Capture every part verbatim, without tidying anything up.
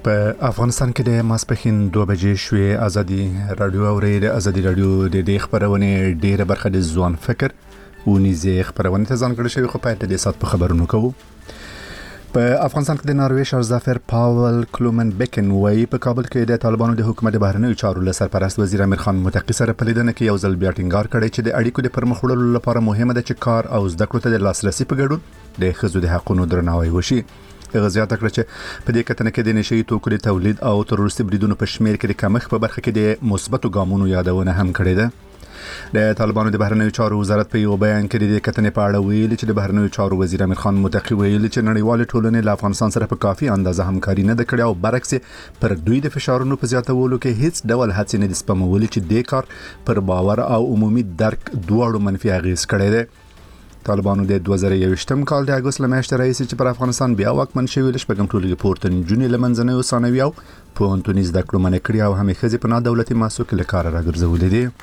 په افغانستان کې د ماسپښین دوه بجې شوې. ازادي رادیو او د ازادي رادیو د دې خبرونه ډیره برخه د ځوان فکر ونیزه خبرونه ته ځانګړې شوی. خو په دې سات په خبرونو کوو. په افغانستان کې د ناروې شهزادفر پاول کلومن بیکن وایي په کابل کې د طالبانو د حکومت د بهرنیو چارو له سرپرست وزیر امیر خان متقی سره په لیدنه کې یو ځل بیا ټینګار کړی چې د اړیکو د پرمخ وړلو لپاره مهمه ده چې کار او زده کړو ته د لاسرسي په ګډون د ښځو د حقوقو درناوی وشي. غزيات کړ چې په دې کتنه کې د نشي توکو د تولید او تروریستي بریدونو په شمیر کې د کمښت په برخه کې د مثبتو ګامونو یادونه هم کړې ده. د طالبانو د بهرنیو چارو وزارت په یو بیان کې د کتنې په اړه ویلي چې د بهرنیو چارو وزیر امیر خان متقی ویلي چې نړیوال ټولنې له افغانستان سره په کافي اندازه همکاري نه کړې او برعکس پر دوی د فشارونو په زیاتولو کې هیڅ ډول هڅې نه دي سپمولې چې د کار پر باور او عمومي درک دواړو منفي اغیز کړی دی. طالبانو د دوه زره یوویشتم کال د اګوست لمشت رئیس چې پر افغانستان بیا واکمن شوی لښ په ګمټولګي پورته جونې لمنځنوي ثانوي او پونتونیز د کړو منې کړی او همې خزي په نا دولتي ماسو کې لکار راګرځولې دي.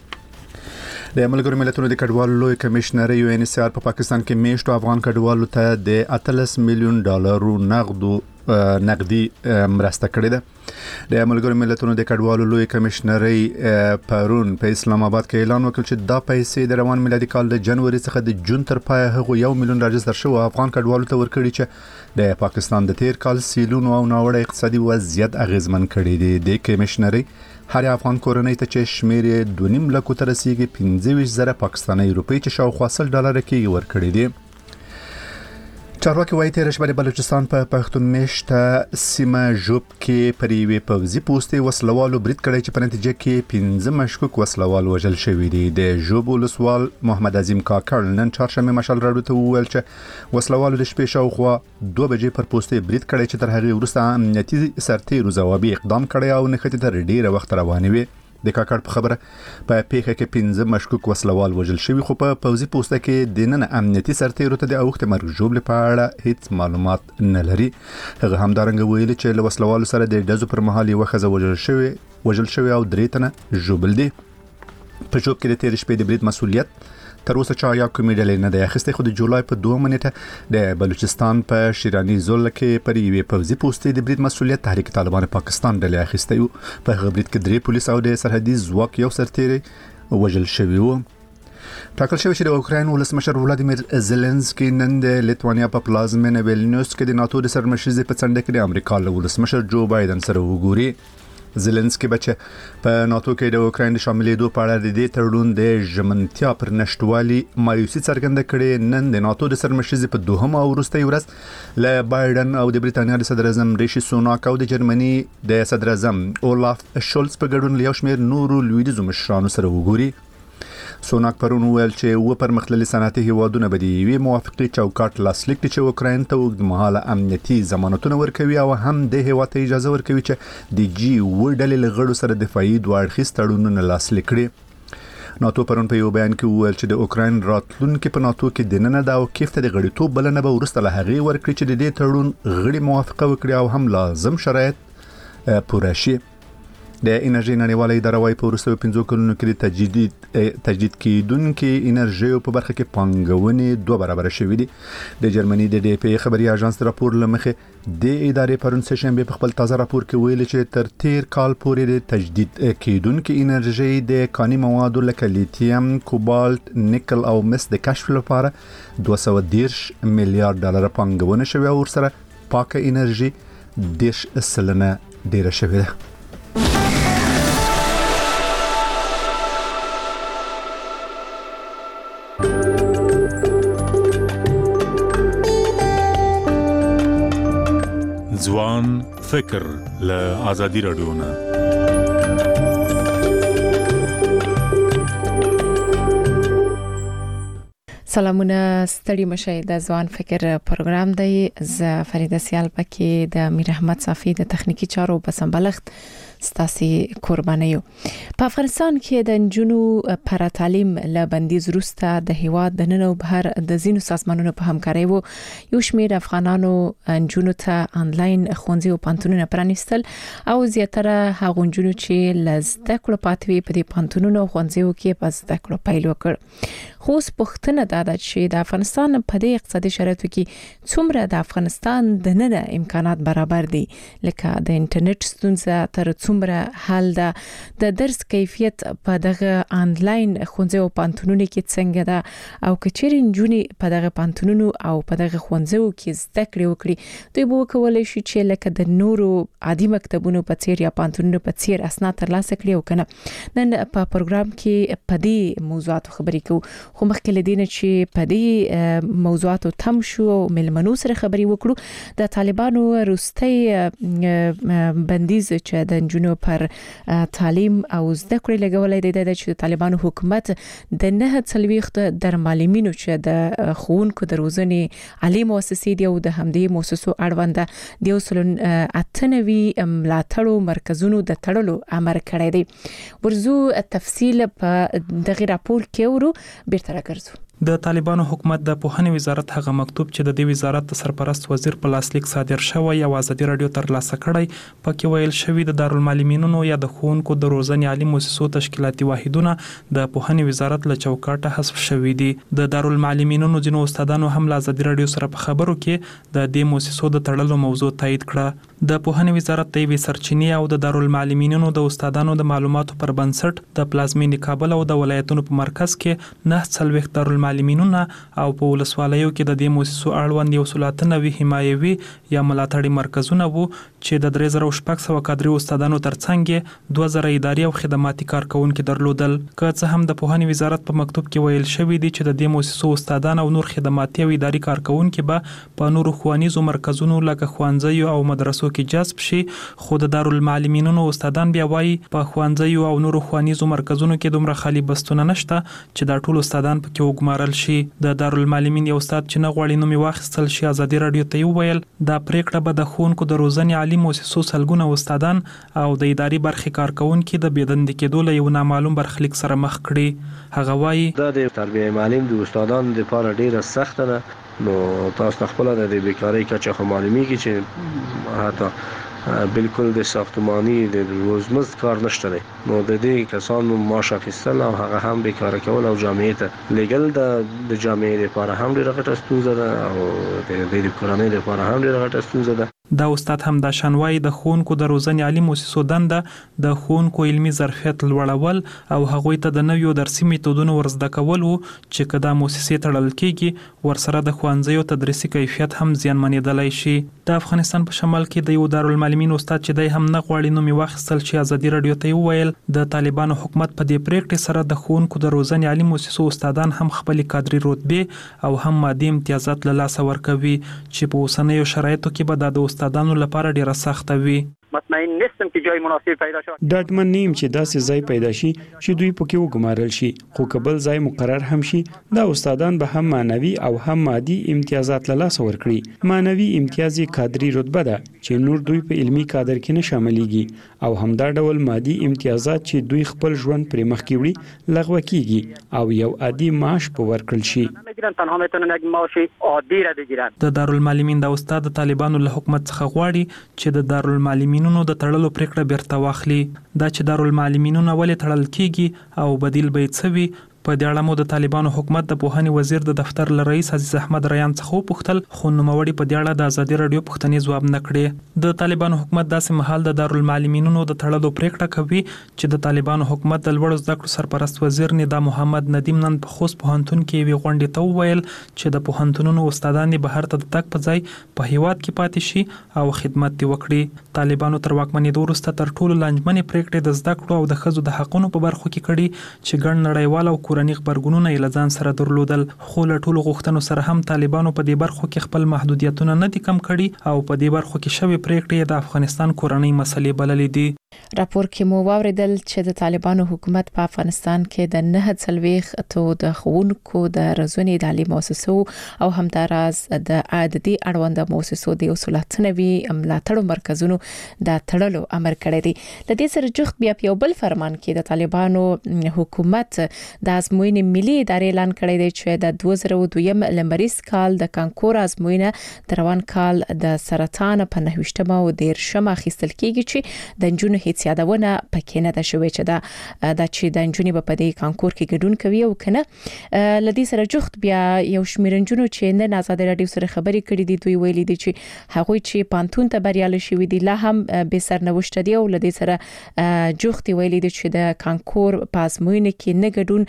د ملګرو ملتونو د کډوالو لوی کمشنر یو ان اس ار په پاکستان کې میشتو افغان کډوالو ته د اتلس میلیون ډالرو نقدو نقدي مرسته کړې ده. د ملګرو ملتونو د کډوالو لوی کمشنر پرون په اسلام آباد کې اعلان وکړ چې دا پیسې د روان میلادي کال د جنوري څخه د جون تر پای هغه یو میلیون راجستر شو افغان کډوالو ته ورکړي چې د پاکستان د تیر کال سیلونو او ناوړه اقتصادي وضعیت اغیزمن کړي دي. د کمشنر هر افغان کورنۍ ته چې شمیر دوه نیم لک تر رسیدي پنځه ویشت زره پاکستاني روپی چې شاوخوا سل ډالر کې ورکړي دي. چارواکي وایي تیر شپه د بلوچستان په پښتون میشته سیمه ژوب کې پر یوې پوځي پوستې وسلوالو برید کړی چې په نتیجه کې پنځه مشکوک وسلوال وژل شوي دي. د ژوب ولسوال محمد عظیم کاکړ نن چهارشنبه مشال راډیو ته وویل چې وسلوالو د شپې شاوخوا دوه بجې پر پوستې برید کړی چې تر هغې وروسته امنیتي سرتیرو ځوابي اقدام کړی او نښتې تر ډیره وخت روانې وي. د کاکړ په خبره په پیښه کې پنځه مشکوک وسلوال وژل شوي خو په پوځي پوسټه کې د نن امنیتي سرتیرو ته د اوخت مرګ ژوبل په اړه هیڅ معلومات نه لري. هغه همدارنګه ویلي چې له وسلوالو سره د ډزو پر مهال یو خزه وژل شوی وژل شوی او درې تنه ژوبل دي. په ژوب کې د تیر شپې د برید مسؤلیت تر اوسه چا یا کومې ډلې نه دی اخیستی خو د جولای په دوه منېټه د بلوچستان په شیراني زول کې پر یوې پوځي پوستې د برید مسؤلیت تحریک طالبان پاکستان ډلې اخیستی و. په هغه برید کې درې پولیس او د سرحدي ځواک یو سرتیری وژل شوی و. ټاکل شوی چې د اوکراین ولسمشر ولادیمیر زيلنسکي نن د لیتوانیا په پلازمینه ویلنیوس کې د ناتو د سرمشرۍ په څنډه کې د امریکا له ولسمشر جو بایدن سره وګوري. زيلنسکي بچ په ناتو کې د اوکراین د شاملېدو په اړه د دې تړون د ژمنتیا پر نشټوالي مایوسي څرګنده کړې. نن د ناتو د سرمشرۍ په دوهم او وروستۍ ورځ له بایدن او د بریتانیا د صدر اعظم ریشي سوناک او د جرمني د صدر اعظم اولاف شولز په ګډون له یو شمېر نورو لویدیځو مشرانو سره وګوري. سوناک پرون ویل چې و پرمختللي صنعتي هیوادونه به د یوې موافقې چوکاټ لاسلیک کړي چې اوکراین ته اوږدمهاله امنیتي ضمانتونه ورکوي او هم د هیواد ته اجازه ورکوي چې د جی و ډلې له غړو سره دفاعي دوه اړخیز تړونونه لاسلیک کړي. ناتو پرون په یو بیان کې ویل چې د اوکراین راتلونکي په ناتو کې د ننه د کیف ته د غړیتوب بلنه به وروسته له هغې ورکړي چې د دې تړون غړي موافقه وکړي او هم لازم شرایط پوره شي. د انرژي نړیواله اداره وايي په وروستیو پنځو کلونو کې د تجدید تجدید کیدونکو انرژي په برخه کې پانګونې دوه برابر شوې دي. د جرمني د ډي پی خبري اژانس راپور لمخې د ادارې پرون سه شنبه په خپل تازه راپور کې ویلي چې تر تیر کال پورې د تجدید کیدونکو انرژي د کاني موادو لکه لیتیم، کوبالت، نیکل او مس د کشف لپاره دوه سوه دېرش میلیارډ ډالر پانګونه شوې او ورسره پاکه انرژي دېرش سلنه ډیره شوې ده. ځوان فکر له ازادي رادیو نه سلامونه ستړي مشه د ځوان فکر پروګرام دی. ز فریده سیال پکې د امیر احمد صافي د تخنیکی چارو په سمبلښت ستاسي قرباني یو. په افغانستان کې د نجونو پر تعلیم له بندیز وروسته د هیواد د نن او بهر د زینو سازمانونو په همکاري وو یو شمېر افغانانو نجونو ته انلاین ښوونځي او پانتونونه پرانیستل او زیاتره هغه نجونو چې لزده کړو پاتوي په دې پانتونونو ښوونځیو کې په زده کړو پیل وکړ. خو پښتنه دا ده چې د افغانستان په دې اقتصادي شرایطو کې څومره د افغانستان د نن امکانات برابر دي، لکه د انټرنیټ ستونزه تر څومره حل ده، د درس کیفیت په دغه انلاین ښوونځي او پانتونونو کې څنګه ده، او کچېرې نجونې په دغه پانتونونو او په دغه ښوونځیو کې زده کړې وکړي دوی به وکولای شي چې لکه د نورو عادي مکتبونو په څیر یا پانتونونو په څیر اسناد ترلاسه کړي او کنه. نن په پروګرام کې په دې موضوعاتو خبرې کوو، خو مخکې لدینه چې په دې موضوعاتو تم شو او ملمنو سره خبرې وکړو د طالبانو روستي بندیز چې د نجونو پر تعلیم او زده کړې لګولې دی د چې طالبانو حکومت د نه څلويخت در معلمینو چې د خوونکو د روزنې عالی مؤسسې دی او د همدې مؤسسو اړوند د وسلون اتنوي ملاتړو مرکزونو د تړلو امر کړی دی. ورزو تفصیل په دغه راپور کې ورو بیرته راګرځو. د طالبانو حکومت د پوهنې وزارت هغه مکتوب چې د دې وزارت د سرپرست وزیر په لاسلیک صادر شوی او ازادي رادیو تر لاسه کړی پکې ویل شوی د دارالمعلمینونو یا د ښوونکو د روزنې عالی مؤسسو تشکیلاتي واحدونه د پوهنې وزارت له چوکاټه حذف شوی دي. د دارالمعلمینونو ځینو استادانو هم له ازادي رادیو سره په خبرو کې د دې مؤسسو د تړلو موضوع تایید کړه. د پوهنې وزارت د وی سرچینې او د دارالمعلمینونو د استادانو د معلوماتو پر بنسټ د پلازمینې کابل او د ولایتونو په مرکز کې نه څلويخت دارالمعلمینونو او په ولسوالیو کې د دې مؤسسو اړوند یو سلطه نوي حمایوي یا ملاتړي مرکزونه وو چې د درې زره شپږ سوه کادري استادانو ترڅنګ دوه زره اداري او خدماتي کارکونکو درلودل. که څه هم د پوهنې وزارت په مکتوب کې ویل شوی دی چې د دې مؤسسو استادان او نور خدماتي او اداري کارکونکو به په نورو ښوونیزو مرکزونو لکه ښوونځیو او مدرسو کې جذب شي، خو د دارالمعلمینونو استادان بیا وایي په ښوونځیو او نورو ښوونیزو مرکزونو کې دومره خالي بستونه نشته چې دا ټول استادان پکې وګمارل شي. د دارالمعلمین یو استاد چې نه غواړي نوم واخیستل شي ازادي رادیو ته ویل دا پریکړه به د ښوونکو د روزنې عالی مؤسسو سلګونه استادان او د اداري برخې کارکونکو د بېدندې کېدو له یو نامعلوم برخلیک سره مخ کړي. هغه وایي دا د تربیه معلم د استادانو لپاره ډیره سخته ده، نو تاسو خپل د بیکاری کچه خو معلومي کې چې حتی بالکل د ساختمانی د روزمز کار نشته دی، نو د دې کسانو معاش اخیستل او هغه هم بیکاره کول او جامعې ته لګل د جامعې لپاره هم ډیره غټه ستونزه ده او د دې کورنۍ لپاره هم ډیره غټه ستونزه ده. دا استاد هم دا شانوای د ښوونکو د روزنې عالی مؤسسو دنده د ښوونکو علمي ظرفیت لوړول او هغوی ته د نویو درسي میتودونو ورزده کول وو چې که دا مؤسسې تړل کېږي ورسره د ښوونځیو تدریسي کیفیت هم زیانمنېدلی شي. د افغانستان په شمال کې د یو دارالمعلمین استاد چې دی هم نه غواړي نوم واخیستل شي ازادي رادیو ته وویل د طالبانو حکومت په دې پریکړې سره د ښوونکو د روزنې عالی مؤسسو استادان هم خپل کادري رتبې او هم مادي امتیازات له لاسه ورکوي چې په اوسنیو شرایطو کې به د استادانو لپاره ډیره سخته وي. مطمئن نیستم چې جای مناسب پیدا شي. ډاډمن نیم چې داسې ځای پیدا شي چې دوی پکې وګمارل شي، خو کبل ځای مقرر هم شي دا استادان به هم معنوي او هم مادي امتیازات له لاسه ورکړي. معنوي امتیاز کادري رتبه ده چې نور دوی په علمي کادر کې نه شاملېږي او همدا ډول مادي امتیازات چې دوی خپل ژوند پرې مخکې وړي لغوه کیږي او یو عادي معاش په ورکړل شي. تنها میتونن یک معاش عادی را بگیرن. د دارالمعلمین د استاد طالبانو له حکومت څخه غواړي چې د دارالمعلمینونو د تړلو پریکړه بیرته واخلي. دا چې دارالمعلمینونه ولې تړل کیږي او بدیل به یې څه وي په دې اړه مو د طالبانو حکومت د پوهنې وزیر د دفتر له رئیس عزیز احمد ریان څخه وپوښتل، خو نوموړي په دې اړه د ازادي رادیو پوښتنې ځواب نه کړې. د طالبانو حکومت داسې مهال د دارالمعلمینونو د تړلو پریکړه کوي چې د طالبانو حکومت د لوړو زده کړو سرپرست وزیر ندا محمد ندیم نن په خوست پوهنتون کې یوې غونډې ته وویل چې د پوهنتونونو استادان بهر ته د تګ په ځای په هیواد کې پاتې شي او خدمت دې وکړي. طالبانو تر واکمنېدو وروسته تر ټولو لانجمنې پریکړې د زده کړو او د ښځو د حقونو په برخو کې کړي چې ګڼ نړیوال او کورني غبرګونونه یې له ځان سره درلودل، خو له ټولو غوښتنو سره هم طالبانو په دې برخو کې خپل محدودیتونه نه دي کم کړي او په دې برخو کې شوې پریکړې د افغانستان کورنۍ مسلې بللې دي. راپور کې مو واوریدل چې د طالبانو حکومت په افغانستان کې د نه څلويخ اتو د ښوونکو د روزنې د عالی مؤسسو او همداراز د عادي اړوند مؤسسو د اصولاتنوي ملاتړ مرکزونو د تړلو امر کړی دی. د دې سره جوخت بیا په بل فرمان کې د طالبانو حکومت د ازموینې ملي ادارې اعلان کړی دی چې د دوه زره دوه لمریز کال د کانکور ازموینه د روان کال د سرطان په نهویشتمه او دیرشمه اخیستل کیږي چې د جنونو هیڅ یادونه پکې نه ده شوې چې دا د چې د جنونو په دې کانکور کې ګډون کوي او کنه. لدی سره جوخت بیا یو شمېر جنونو چې نه آزاد رادیو سره خبرې کړې دي دوی ویلي دي چې هغه چې پانتون ته بریالي شوی دي لا هم به سرنوشت دي او لدی سره جوخت ویلي دي چې د کانکور په ازموینه کې نه ګډون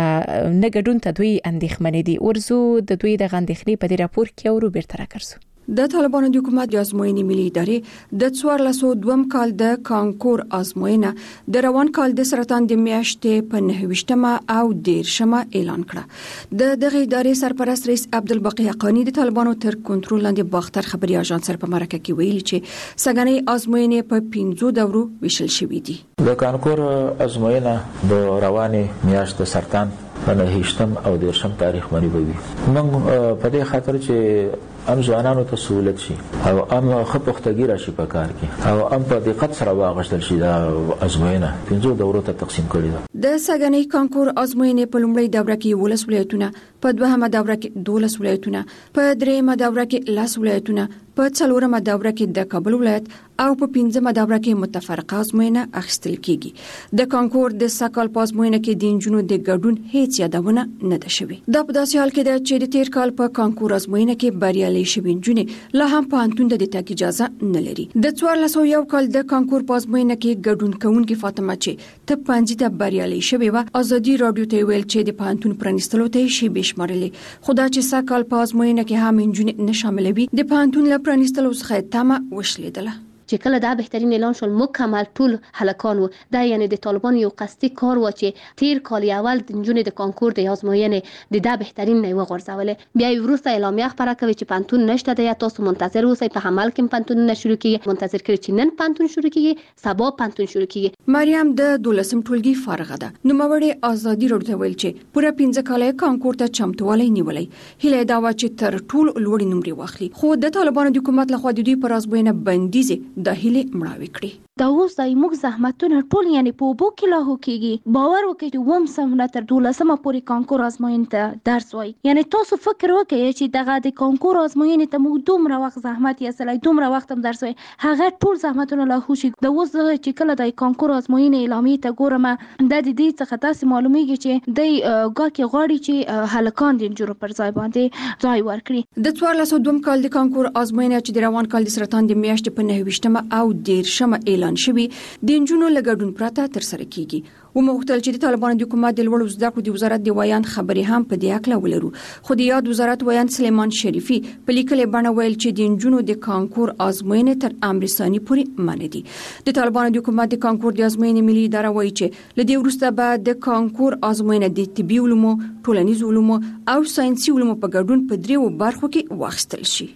نه ګډون ته دوی اندېښمن دي. ورزو د دوی د غندخنی په دې راپور کې او روبرت راکرسو. د طالبانو د حکومت د ازموینې ملي ادارې د څوارلس سوه دوه کال د کانکور ازموینه د روان کال د سرطان د میاشتې په نهویشتمه او دیرشمه اعلان کړه. د دغه ادارې سرپرست رئیس عبدالباقی حقانی د طالبانو تر کنټرول لاندې باختر خبري اژانس سره په مرکه کې ویلي چې سګنې ازموینې په پنځو دورو ویشل شوې دي. د کانکور ازموینه د روانې میاشت سرطان په نهویشتم او دیرشم تاریخ باندې وي. موږ په دې خاطر چې ام ځوانانو ته سہولت شي او ام خپختګی راشي په کار کې او ام په دقت سره واغشتل شي دا ازموینه پنځو دورو ته تقسیم کړي ده. د سګنې کانکور ازموینې په لومړۍ دوره کې ولس ولایتونه، په دوهمه دوره کې دولس ولایتونه، په دریمه دوره کې لس ولایتونه، په څلورمه دوره کې د کابل ولایت او په پنځمه دوره کې متفرقه ازموینه اخیستل کیږي. د کانکور د سکهال په ازموینه کې د انجونو د ګډون هیڅ یادونه نه ده شوې. دا په داسې حال کې ده چې د تیر کال په کانکور ازموینه کې بریالي شوي انجونې لا هم په انتون د تګ اجازه نه لري. د څوارلس سوه یو کال د کانکور په ازموینه کې ګډون کوونکې فاطمه چې ته پنځه ته بریالي شوې و ازادي رادیو ته ویل چې د پانتون پرانستلو ته شی بشمارلې. خدا چې سکهال په ازموینه کې هم انجونې نه شاملوي د پانتون ل پرانستلو څخه تمه وشلیدله. چې کله دا بهترین اعلان شول مکمل ټول هلکان وو. دا یعنی د طالبان یو قصدي کار و چې تیر کال اول د جنونو د کانکور د ازموینې د دا بهترین نه وغورځول. بیا وروسته اعلامیه خبره کوي چې پانتون نشته دی، تاسو منتظر اوسئ، په عمل کې پانتون نه شروع کیږي. منتظر کړئ چې نن پانتون شروع کیږي، سبا پانتون شروع کیږي. مریم د دولسم ټولګي فارغه ده. نوموړی ازادي رادیو ویل چې پوره پنځه کاله کانکور ته چمتووالی نیولې. هله دا و چې تر ټول لوړ نمرې واخلي. خو د طالبانو د حکومت لخوا د دوی پر ازموینه بندیز د هله مړاوي کړی. دا اوس د موږ زحمتونه ټول یعنی په وبو کې لاهو کیږي. باور وکړئ چې وم سمونه تر دولسمه پورې کانکور ازموینې ته درس وای. یعنی تاسو فکر وکړئ چې دغه د کانکور ازموینې ته موږ دومره وخت زحمت یې سلای دومره وخت هم درس وای. هغه ټول زحمتونه لاهو شي. د اوس چې کله د کانکور ازموینې اعلامیه ته ګورم د دې څخه تاسو معلومیږي چې د ګاکي غواړي چې هلکان د جوړ پر ځای باندې ځای ورکړي. د څوارلس سوه دوه کال د کانکور ازموینه چې د روان کال د سرطان د میاشتې په نهویشتمه او دیرشمه اعلان شوی د انجونو لګډون پراته تر سره کیږي. و مختل چې د طالبانو د حکومت د لوړو زده کړو د وزارت د ویان خبرې هم په دې اړه ولرو. خو د یاد وزارت ویان سلیمان شریفي په لیکلې بڼه ویل چې د انجونو د کانکور ازموینې تر امر ثاني پورې منع دي. د طالبانو د حکومت د کانکور د ازموینې ملي اداره وایي چې لدې وروسته به د کانکور ازموینه د طبي علومو، ټولنیز علومو او ساينسي علومو په ګډون په دریو برخو کې واخیستل شي.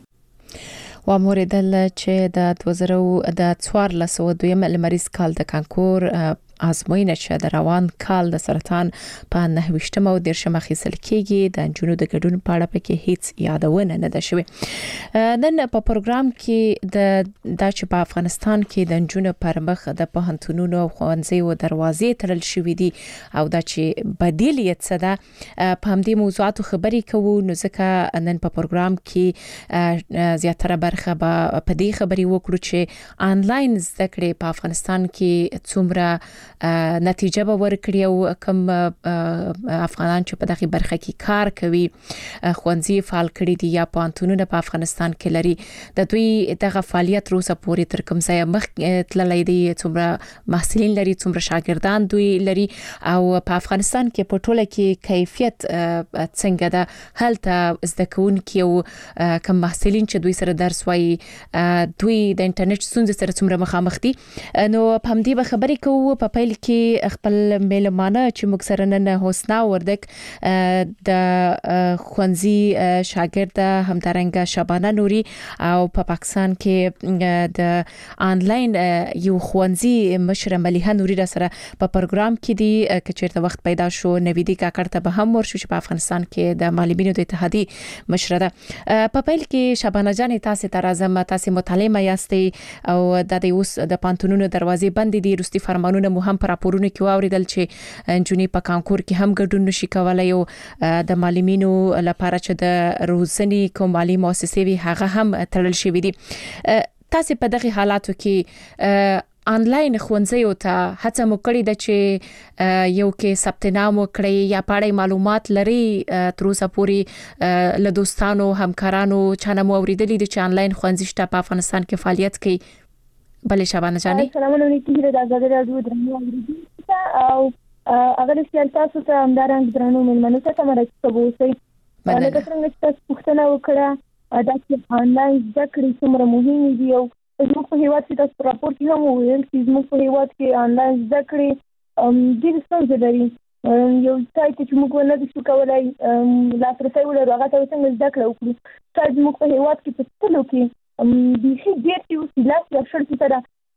و موریدل چې د دوه زره د څوارلس سوه دوه لمریز کال د کانکور ازموینه چې د روان کال د سرطان په نهویشتمه او دیرشمه اخیستل کیږي. د انجونو د ګډون په اړه پکې هیڅ یادونه نه ده شوې. نن په پروګرام کې د د چې په افغانستان کې د انجونو پر مخ د پوهنتونونو او ښوونځیو دروازې تړل شوې دي او د چې بدیل یې څه ده په همدې موضوعاتو خبرې کوو. نو ځکه نن په پروګرام کې زیاتره برخه به په دې خبرې وکړو چې آنلاین زده کړې په افغانستان کې څومره نتیجه به ورکړي او کوم افغانان چې په دغه برخه کې کار کوي خوندزي فعال کړي دي یا پوهنتونونه په افغانستان کې لري د دوی دغه فعالیت روسه پورې تر کوم ځای مخ تللی دی، څومره محصلین لري، څومره شاګردان دوی لري او په افغانستان کې په ټوله کې کیفیت څنګه ده. هلته زده کوونکي او کوم محصلین چې دوی سره درس وایي دوی د انټرنیټ ستونزې سره څومره مخامخ دي. نو په همدې به خبرې کوو. په پیل کې خپل میلمانه چې موږ سره نن حسنا وردک د خوانزي شاګرد همدارنګه شبانه نوري او په پاکستان کې د آنلاین یو خوانزي مشر مليحه نوري را سره په پروګرام کې دی چې چیرته وخت پیدا شو نویدی کاکړ ته به هم ورشو چې په افغانستان کې د معلمینو د اتحادیې مشر ده. په پیل کې شبانه جان تاسو ته راځم، تاسو مطالعه یاستئ او د دې اوس د پانتونونو دروازې بندې دي، روستي فرمانونه مو هم پر راپورونو کې واوریدل چې جونی په کانکور کې هم ګډون نشي کولای او د معلمینو لپاره چې د روزنی کوم مالی مؤسسې وي هغه هم تړل شوی دي. تاسو په دغه حالاتو کې آنلاین ښوونځیو ته هڅه مو کړې ده چې یو کې ثبت نام وکړئ یا پاړې معلومات لري تر اوسه پورې له دوستانو همکارانو چانه مو اوریدلې دي چې آنلاین ښوونځي شته په افغانستان کې فعالیت کوي؟ بله شبانه جانې السلام علیکم د آزادي راډیو درنو اوریدونکو او اگر چې تاسو ته همدارنګ درنو مېلمنو ته مرسته وکړئ. لکه څنګه چې تاسو پوښتنه وکړه دا چې آنلاین زده کړې څومره مهمې دي او زموږ په هیواد کې تاسو راپور کې هم وویل چې زموږ په هیواد کې آنلاین زده کړې ډېرې ستونزې لري. یو ځای چې موږ نه شو کولای لاسرسی ولرو هغه ته څنګه زده کړه وکړو. شاید زموږ په هیواد کې په ټولو کې بیخي ډېر چې اوس لاس یا شل سره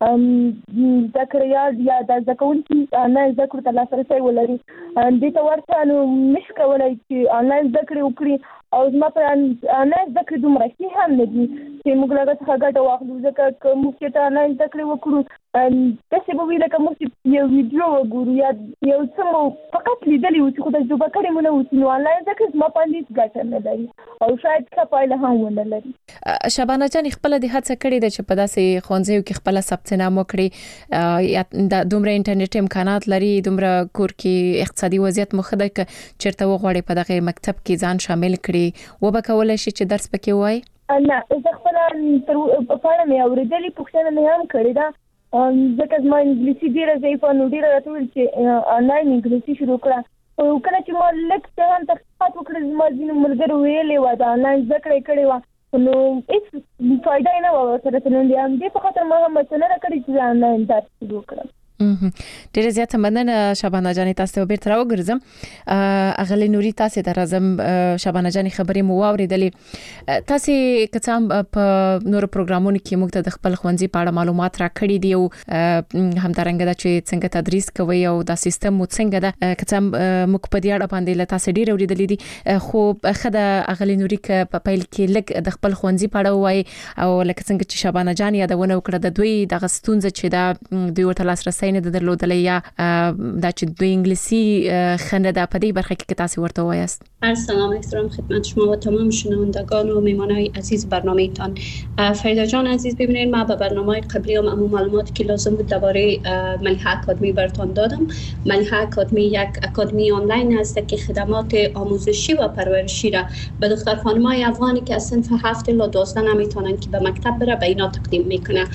زده کړې یا د زده کوونکي آنلاین زده کړو ته لاسرسی ولري. دې ته ورته نو نشي کولی چې آنلاین زده کړې وکړي او زما په آنلاین زده کړې دومره ښې هم نه دي چې موږ له هغه څخه ګټه واخلو، ځکه که موږ چېرته آنلاین زده کړې وکړو داسې به وي لکه موږ چې یو ویډیو وګورو یا یو څه مو فقط لیدلي وو چې خو تجربه کړې مو نه وو، نو آنلاین زده کړې زما په اند هېڅ ګټه نه لري او شاید ښه پایله هم ونه لري. شبانه جان خپله دې هڅه کړې ده چې په داسې ښوونځیو کې خپله ثبت نام وکړي یا دومره انټرنیټ امکانات لري، دومره کور کې اقتصادي وضعیت مو ښه ده که چېرته وغواړي په دغه مکتب کې ځان شامل کړي وبه کولی شي چې درس پکې ووایي؟ نه، زه خپله په اړه مې اورېدلې، پوښتنه مې هم کړې ده ځکه زما انګلیسي ډېره ضعیفه نو ډېره راته وویل چې آنلاین انګلیسي شروع کړه. او کله چې ما لږ څه هم تحقیقات وکړل زما ځینو ملګرو ویلې وه د آنلاین زده کړه یې کړې وه نو هېڅ فایده یې نه وه ورسره تللی. د همدې په خاطر ما هم هڅه نه ده کړې چې زه آنلاین درس شروع کړم. ډیره زیاته مننه شبانه جانې، تاسو ته بیرته راوګرځم. اغلی نوري تاسو ته راځم. شبانه جانې خبرې مو واورېدلې، تاسو که څه هم په نورو پروګرامونو کې موږ ته د خپل ښوونځي په اړه معلومات راکړي دي او همدارنګه دا چې څنګه تدریس کوي او دا سیستم مو څنګه ده، که څه هم موږ په دې اړه باندې له تاسو ډېر اورېدلې دي، خو ښه ده اغلی نوري که په پیل کې لږ د خپل ښوونځي په اړه ووایي او لکه څنګه چې شبانه جان یادونه وکړه د دوی دغه ستونزه چې دا دوی ورته لاسرسی نه د درلودلې یا دا چې دوی انګلیسي خنده ده په دې برخه کې تاسو ورته وایست. سلام احترام خدمت شما و تمام شنوندگان و میهمانای عزیز برنامه‌تان. فریدا جان عزیز، ببینید ما به برنامه قبلی هم عموم معلوماتی که لازم بود درباره ملیحه اکادمی براتون دادم. ملیحه اکادمی یک اکادمی آنلاین است که خدمات آموزشی و پرورشی را به دختر خانم‌های افغانی که از صنف هفت الی دوازده نمیتونن که به مکتب بره به اینا تقدیم میکنه.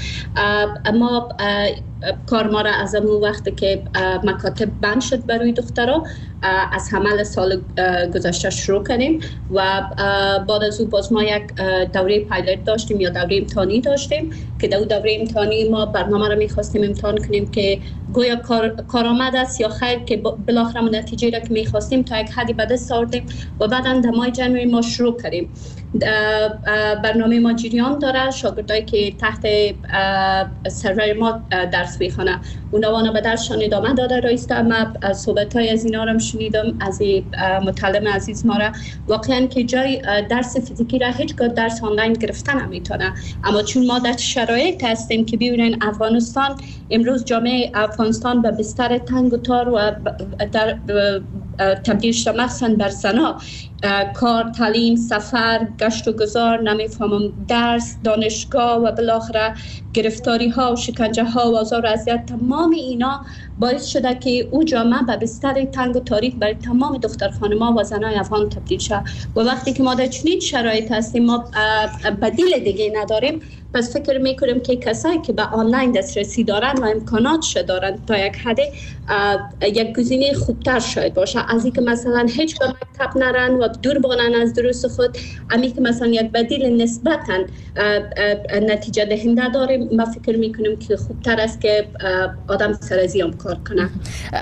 اما کار ما را از اون وقتی که مکاتب بند شد برای دخترها از حمل سال گذشته شروع کردیم و بعد از اون باز ما یک دوره پایلوت داشتیم یا دوره امتحانی داشتیم که در دوره امتحانی ما برنامه را میخواستیم امتحان کنیم که گویا کار کارآمد است یا خیر، که بالاخره نتیجه را که میخواستیم تا یک حدی به دست آوردیم و بعدا در ماه ژانویه ما شروع کردیم. برنامه ما جریان داره، شاگردایی که تحت سرور ما درس میخوانه اونها به درسشان ادامه داده رایسته. ما صحبت‌های از اینا رو شنیدم از متعلم عزیز ما را، واقعا که جای درس فیزیکی را هیچگاه درس آنلاین گرفتن نمیتونه، اما چون ما در شرایط هستیم که ببینین افغانستان امروز جامعه افغانستان به بستر تنگ و تار و در تبدیل شده مخصوصا بر زنها، کار، تعلیم، سفر، گشت و گذار، نمیفهمم درس، دانشگاه و بالاخره گرفتاری ها و شکنجه ها و آزار و اذیت، تمام اینا باعث شده که او جامعه به بستر تنگ و تاریک برای تمام دختر خانم‌ها و زنای افغان تبدیل شد و وقتی که ما در چنین شرایط هستیم ما بدیل دیگه نداریم، پس فکر میکنیم که کسایی که به آنلاین دسترسی دارن و امکاناتش دارن تا یک حد یک گزینه خوبتر شاید باشه. از اینکه مثلا هیچ به مکتب نرن و دور بانن از دروس خود، امی که مثلا یک بدیل نسبتاً نتیجه دهنده داره، ما فکر میکنم که خوبتر است که آدم سر از هم کار کنه.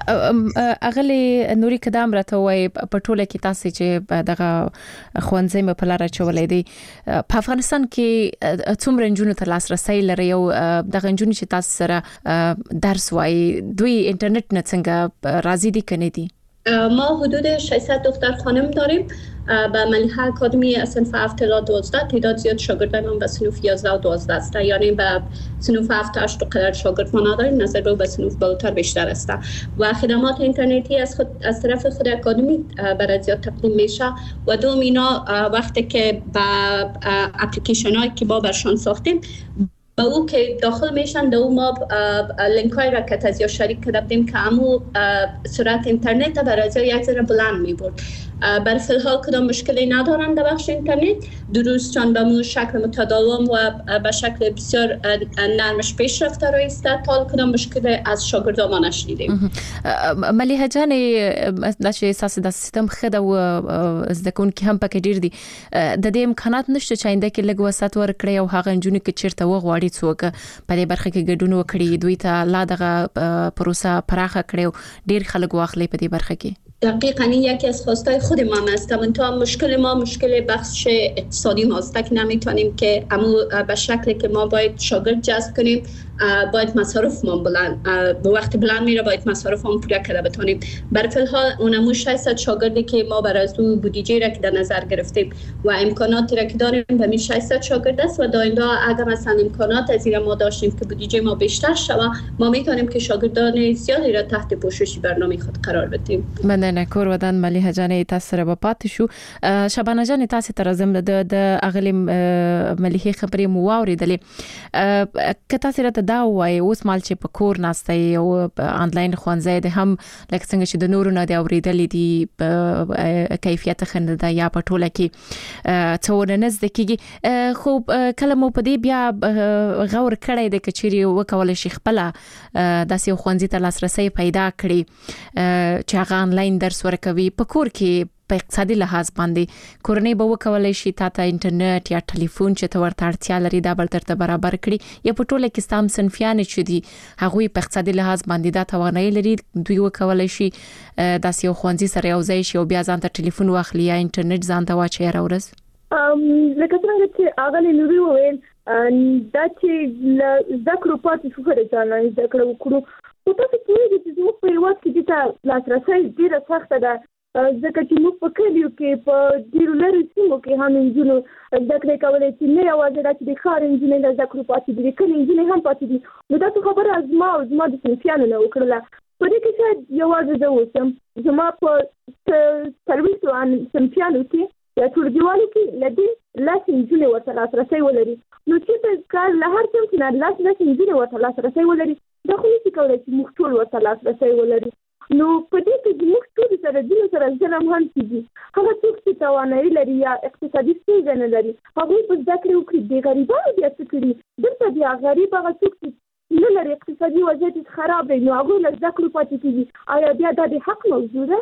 اغلی نوري کدام راته وای په ټوله کې تاسو چې دغه خوانځي په لار چولې دي په افغانستان کې څومره نجونو ته لاسرسي لري او دغه نجونې چې تاسو سره درس وای دوی اینټرنیټ نه څنګه راضي دي کنه دي؟ ما حدود ششصد دختر خانم داریم به ملیحه اکادمی صنف هفت تا دوازده. تعداد زیاد شاگردان هم به صنف یازده و دوازده است، یعنی به صنف هفت تا هشت قدر شاگرد ما نداریم، نظر به صنف بالاتر بیشتر است و خدمات اینترنتی از خود از طرف خود اکادمی برای زیاد تقدیم میشه و دوم اینا وقتی که با اپلیکیشن هایی که ما برشان ساختیم با او که داخل میشن دو ما لینک های را که تازیه شریک کردیم که همو سرعت اینترنت برای یک ذره بلند می برد. بر فی‌الحال کدام مشکلی ندارن در بخش اینترنت، دروس چون به مو شکل متداوم و به شکل بسیار نرمش پیش رفته است، تا کدام مشکل از شاگردان ما نشنیدیم. ملیحه جان د چې اساس د سیستم خده او زده کوونکي هم پکې ډیر دي، د دې امکانات نشته چې آینده کې لږ وسات ورکړي او هغه نجونې کې چیرته وغواړي څوک په دې برخه کې ګډون وکړي، دوی ته لا دغه پروسه پراخه کړي او ډیر خلک واخلي په دې برخه کې. دقیقاً این یکی از خواستای خود ما است. منتها مشکل ما مشکل بخش اقتصادی ماست که نمیتونیم که امو به شکلی که ما باید شاگرد جذب کنیم، باید مصارف ما بلند به وقت بلند میره، باید مصارف ما پورا کرده بتونیم. بر فی‌الحال اونمو ششصد شاگردی که ما برای از دو بودجه را که در نظر گرفتیم و امکاناتی را که داریم به می ششصد شاگرد است و داینده اگر مثلا امکانات از این ما داشتیم که بودجه ما بیشتر شود، ما میتونیم که شاگردان زیادی را تحت پوشش برنامه خود قرار بدیم. مننه کور ودان ملیحه جان تاسو سره په پات شو. شبانه جان تاسو ته راځم د اغلی ملیحه خبرې مو واوریدلې، که تاسو راته دا وایي اوس مال چې په کور ناسته او انلاین خوانځي د هم لکه څنګه چې د نورو نه دی اوریدلې دي کیفیت خنده یا په ټوله کې څونه نزد کېږي، خو کله مو په دې بیا غور کړی د کچېری وکول شي خپل داسې خوانځي ته لاسرسي پیدا کړي چې هغه انلاین درس ورکوي په کور کې په اقتصادي لحاظ باندې کورنۍ به وکولای شي تاسو انټرنیټ یا ټلیفون چې ته ورته اړتیا لري دا بل ترته برابر کړي یا په ټوله کې ستام صنفیان چې دي هغه په اقتصادي لحاظ باندې دا توانایي لري دوی وکولای شي داسې یو خوانځي سره یو ځای شي او بیا ځان ته ټلیفون واخلي یا انټرنیټ ځان ته واچي راورس. لکه څنګه چې اغلی نوري وویل دا چې ذکر پاتې شو کړی ځان ذکر وکړو او تاسو پوهیږئ چې موږ په یوه کې د لاسرسي ډیره سخته ده، ځکه چې موږ په کلیو کې په ډیرو لرې سیمو کې هم نجونو زده کړې کولای شي، نه یوازې دا چې د ښار نجونې د زده کړو پاتې دي، د کلي نجونې هم پاتې دي. نو دا خبره زما او زما د صنفیانو نه وکړله. په دې کې شاید یوازې زه اوسم، زما په څلوېښتو صنفیانو کې یا ټولګیوالو کې له دې لس نجونې ورته لاسرسی ولري. نو چې کار له هر څه چې نه لس لس نجونې ورته لاسرسی ولري، دا خو نشي کولی چې موږ ټول ورته لاسرسی ولري. نو په دې کې موږ ټول سره ځینو سره ظلم هم کېږي. هغه څوک چې توانایي لري یا اقتصادي ستونزه نه لري هغوی په زده کړې وکړي. د غریبانو بیا څه کړي، دلته بیا غریب هغه څوک چې نه لري اقتصادي وضعیت خراب دی، نو هغوی له زده کړو پاتې کېږي. آیا بیا دا د حق موضوع ده؟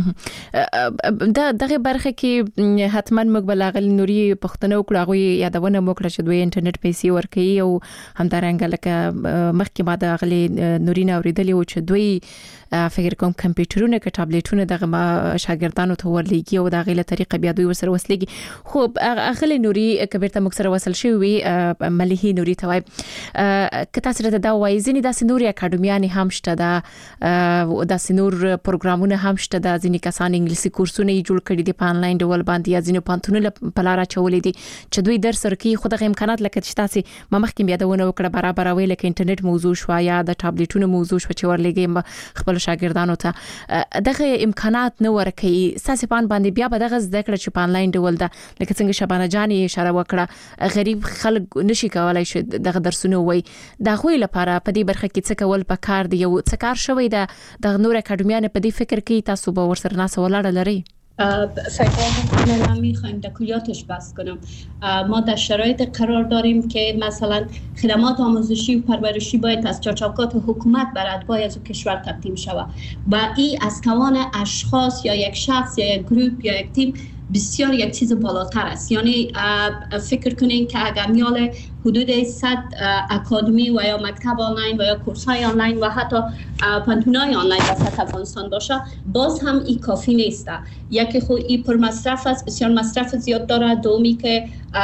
دا دغه برخه کې حتما موږ بلاغلی نوري پښتنو کړه غوي یادونه موکړه چې دوی انټرنیټ پیسې ورکړي او همدارنګه لکه مخکې ما د غلي نوري نه اوریدلی او چې دوی فکر کوم کمپیوټرونه کې ټابلیټونه دغه شاګردانو ته ورلېږي او دغه له طریقې بیا دوی ورسره وسلېږي. خو اغلی نوري کبیرته موږ سره وصل شوی ملیحه نوري ته وای که تاسو ته دا وایي ځینې داسې نوري اکاډمیانې هم شته، دا داسې نور پروګرامونه هم شته، دا ځینې کسان انګلیسي کورسونه یې جوړ کړي دي په انلاین ډول باندې یا ځینې پانتونونه په لار اچولې دي چې دوی درس ورکوي. خو دغه امکانات لکه چې تاسو ما مخکې یادونه وکړه برابروي لکه انټرنیټ موضوع شو یا د ټابلیټونو موضوع شو چې ورلېږي خپل شاګردانو ته دغه امکانات نه ورکوي. تاسو په باندې بیا به دغه زده کړه چې په انلاین ډول ده لکه څنګه شبانه جان اشاره وکړه غریب خلک نشي کولای شي دغه درسونه وای دا خو لپاره په دې برخه کې څه کول پکار دی او څه کار شوی ده د نور اکاډمیانو په دې فکر کې تاسو به ورسره ناس ولاړ لري؟ فکر میخوایم در کلیاتش بحث کنم. ما در شرایط قرار داریم که مثلا خدمات آموزشی و پرورشی باید از چارچوبات حکومت بر اتباع از کشور تقدیم شود و این از توان اشخاص یا یک شخص یا یک گروپ یا یک تیم بسیار یک چیز بالاتر است. یعنی فکر کنین که اگر میال حدود صد اکادمی و یا مکتب آنلاین و یا کورس‌های آنلاین و حتی پانتونای آنلاین در سطح افغانستان باشه، باز هم این کافی نیست. یکی خود این پر مصرف است، بسیار مصرف زیاد داره. دومی که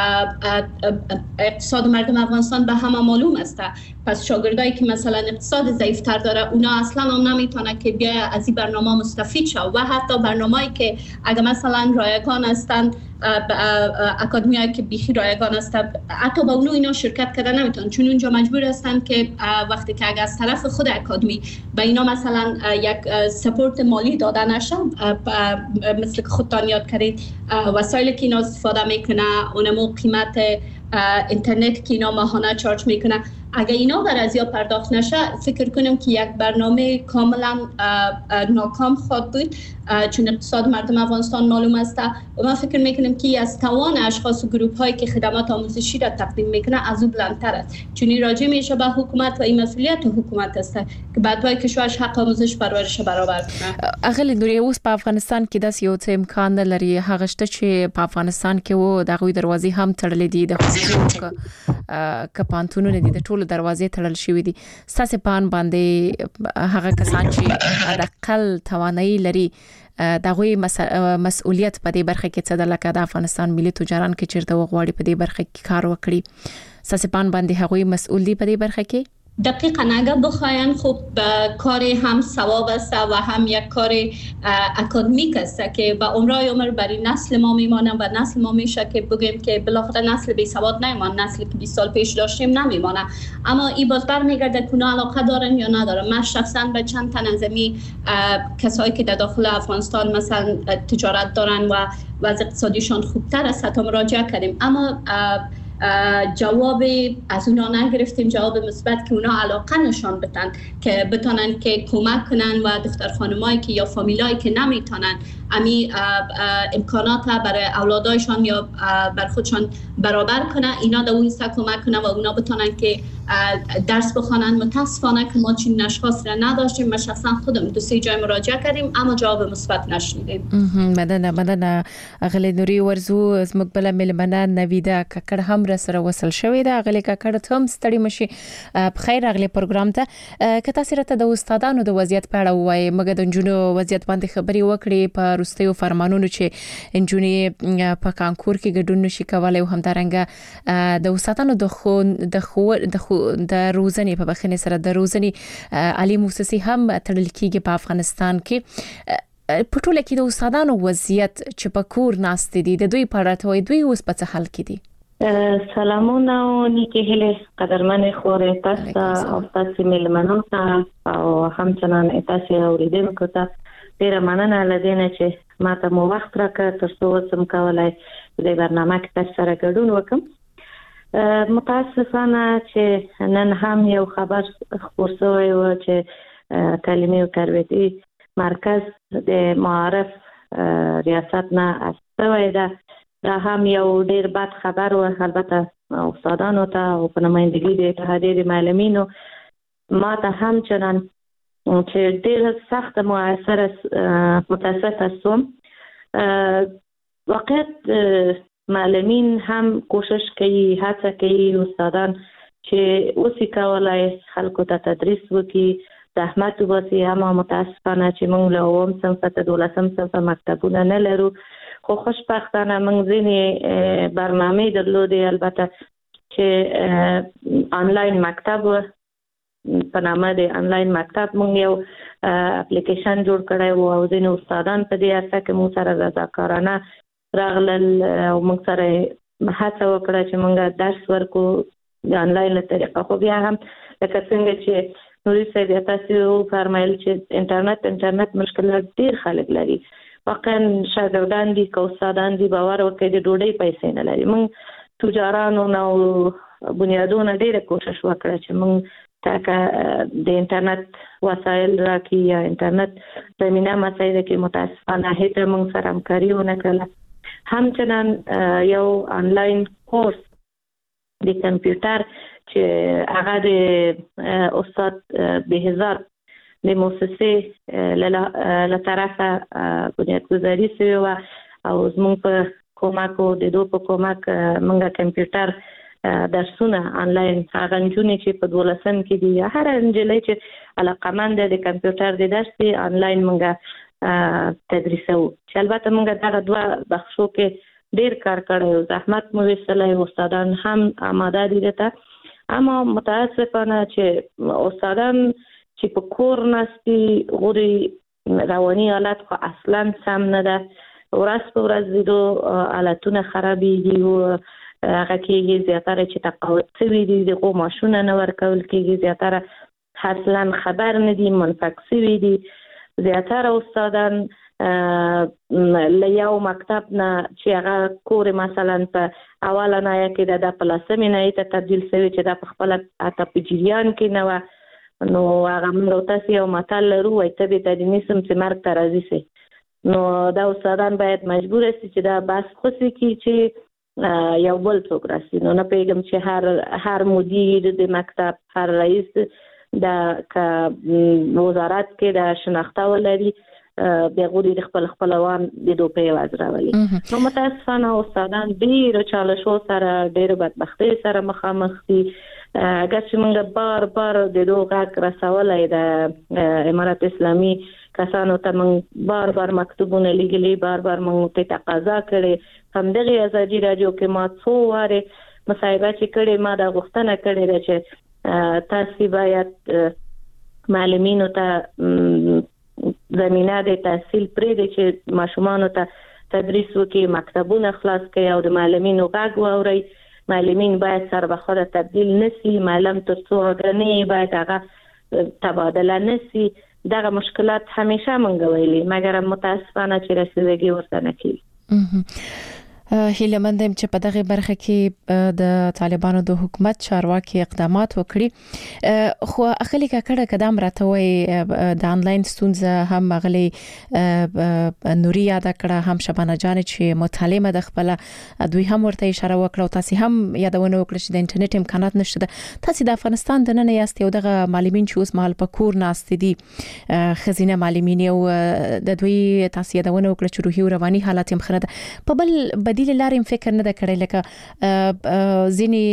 اقتصاد مردم افغانستان به همه معلوم است. پس شاگردایی که مثلا اقتصاد ضعیفتر داره اونا اصلا هم نمیتونه که بیا از این برنامه مستفید شه و حتی برنامه‌ای که اگر مثلا رایگان هستن، اکادمیایی که بیخی رایگان هستن، حتی با اونو اینا شرکت کردن نمیتونن، چون اونجا مجبور هستن که وقتی که اگر از طرف خود اکادمی به اینا مثلا یک سپورت مالی داده نشه، مثل که خودتان یاد کردید وسایلی که اینا استفاده میکنه، اونمو قیمت اینترنت که اینا ماهانه چارج میکنه، اگر اینا بر ازیا پرداخت نشه فکر کنم که یک برنامه کاملا ناکام خواهد بود، چون اقتصاد مردم افغانستان معلوم است و من فکر میکنم که از توان اشخاص و گروپ هایی که خدمات آموزشی را تقدیم میکنه از او بلندتر است، چون این راجع میشه به حکومت و این مسئولیت حکومت است که بعدوای کشورش حق آموزش پرورش برابر کنه. اغلی نوري اوس په افغانستان کې داس یو څه امکان لري هغه شته چې په افغانستان کې وو دغه دروازې هم تړلې دي، د خصوصي ک پانتونونه دي، د ټولو دروازې تړل شوې دي. ستاسو پان باندې هغه کسان چې د خپل توانایي لري دغه مسؤلیت په دې برخه کې څه د لکه د افغانستان ملي تجاران کې چیرته وغواړي په دې برخه کې کار وکړي، ستاسو پان باندې هغه مسؤل دي په دې برخه کې؟ دقیقاً اگر بخواین خب کار هم ثواب است و هم یک کار اکادمیک است که به عمرای عمر برای نسل ما میمانه و نسل ما میشه که بگیم که بالاخره نسل بی سواد نمیمان، نسلی که بیست سال پیش داشتیم نمیمانه. اما این باز برمیگرده که اونا علاقه دارن یا ندارن. من شخصا به چند تن از امی کسایی که در داخل افغانستان مثلا تجارت دارن و وضع اقتصادیشان خوبتر است حتی مراجعه کردیم، اما جواب از اونا نگرفتیم، جواب مثبت که اونا علاقه نشان بدن که بتونن که کمک کنن و دختر خانمایی که یا فامیلایی که نمیتونن امی امکانات برای اولادایشان یا بر خودشان برابر کنن، اینا در اون سا کمک کنن و اونا بتونن که درس بخوانن. متاسفانه که ما چنین اشخاص را نداشتیم. من شخصا خودم دو سه جای مراجعه کردیم اما جواب مثبت نشنیدیم. مننه مننه اغلی نوري ورزو زموږ بل ملمنه نویده ککړ هم را سره وصل شوې ده. اغلی ککړ ته هم ستړي مشي په خیر اغلی پروګرام ته که تاسو راته د استادانو د وضعیت په اړه وایي، مګر د انجونو وضعیت باندې خبري وکړي په روستیو فرمانونو چې انجونې په کانکور کې ګډون نشي کولای او همدارنګه د استادانو د خو د خو د روزنې په بخنه سره د روزنې عالی مؤسسې هم تړل کېږي په افغانستان کې. په ټوله کې د استادانو وضعیت چې په کور ناست دي د دوی په اړه دوی اوس په څه حال کې دي؟ سلامونه او نیکی هیله قدرمن خورې تاسو او تاسو ملمنو ته او همچنان تاسو اوریدونکو ته ډیره مننه لدینه چې ماته مو وخت راکړ تر څو سم کولای د برنامه کې تاسو سره ګډون وکم. متاسفانه چې نن هم یو خبر خبر شوی و چې تعلیمي او تربیتي مرکز د معارف ریاست نه استوي ده. دا هم یو ډیر بد خبر و، البته استادانو ته او په نمائندګۍ د اتحادیې معلمینو ما ته هم چنان چې ډیر سخت موثر متاسفه سوم. واقعیت معلمین هم کوشش کوي، هڅه کوي استادان چې اوسې کولای خلکو ته تدریس وکړي، زحمت وباسي. اما متاسفانه چې موږ له اووم صنف ته دولسم صنف مکتبونه نه لرو، خو خوشبختانه موږ ځینې برنامې درلودې، البته چې آنلاین مکتب په نامه د آنلاین مکتب موږ یو اپلیکیشن جوړ کړی و او ځینې استادان په دې هڅه کې موږ سره رضاکارانه راغلل او موږ سره هڅه وکړه چې موږ درس ورکو د آنلاین له طریقه. خو بیا هم لکه څنګه چې نوري صاحب تاسو فرمایل چې انټرنیټ انټرنیټ مشکلات ډیر خلک لري. واقعا شاګردان دي که استادان دي باور وکړي د ډوډۍ پیسې نه لري. موږ تجارانو نو بنیادونه ډیره کوشش وکړه چې موږ تاکه د انټرنیټ وسایل راکې یا انټرنیټ زمینه مسایل کې متاسفانه هیڅ موږ سره همکاري ونه کړله. همچنان یو آنلاین کورس د کمپیوټر چې هغه د استاد بهزاد د مؤسسې له طرفه بنیادګذاري شوې وه او زموږ په کومک او د دوی په کومک موږ کمپیوټر درسونه آنلاین هغه نجونې چې په دولسم کې دي هر نجلۍ چې علاقمند د کمپیوټر د درس دی آنلاین موږ تدریسو چې البته موږ دغه دوه بخشو کې ډیر کار کړی او زحمت مو ویستلی استادان هم آماده دي دته اما متاسفانه چې استادان چې په کور ناستي غوري رواني حالت خو اصلا سم نه ده ورځ په ورځ د دوی حالتونه خرابېږي او هغه کېږي زیاتره چې تقاعد شوي دي دغو معاشونه نه ورکول کېږي زیاتره اصلا خبر نه دي منفک شوي دي زیاتره استادان له یو مکتب نه چې هغه کور مثلا په اوله نایه کې د په لسمې نایې ته تبدیل شوي چې دا په خپله حتی په جریان کې نه وه نو هغه موږ تاسې یو متل لرو وایي ته بې تعلیمي سم چې مرګ ته راضي شي نو دا استادان باید مجبور شي چې دا بحث خصوصي کړي چې یو بل څوک راسي نو نه پوهېږم چې هر هر مدیر د مکتب هر رئیس د که وزارت کې د شناخته ولري د هغوی د خپل خپلوان د دوی په عوض راولي نو متاسفانه استادان ډېرو چالشو سره ډېرو بدبختۍ سره مخامخ دي اگر چې موږ بار بار د دوی غږ رسولی د امارت اسلامي کسانو ته موږ بار بار مکتوبونه لیږلي بار بار موږ ته تقاضا کړې همدغې ازادي راډیو کې ما څو وارې مصاحبه چې کړې ما دا غوښتنه کړې ده چې تاسې باید معلمینو ته زمینه د تحصیل پرېږدئ چې ماشومانو ته تدریس وکړي مکتبونه خلاص کړي او د معلمینو غږ واورئ معلمین باید سر به خود تبدیل نشي معلم تر څو غږ باید هغه تبادله نشي دغه مشکلات همیشه مونږ ویلي مګر متاسفانه چې رسیدګي ورته نه کیږي هیله مندم چې په دغه برخه کې د طالبانو د حکومت چارواکي اقدامات وکړي خو اخلي کړه قدم راته وي د انلاین ستونزه هم غلي نوري یاد کړه هم شبانه جان چې مطالعه د خپل دوی هم ورته اشاره وکړه او تاسو هم یادونه وکړه چې د انټرنیټ امکانات نشته تاسو د افغانستان د نن یاست یو دغه معلمین چې اوس مهال په کور ناست دي خزینه معلمین او د دوی تاسو یادونه وکړه چې روحي او رواني حالت هم خراب په بل بدیل لارې فکر نه کړی لکه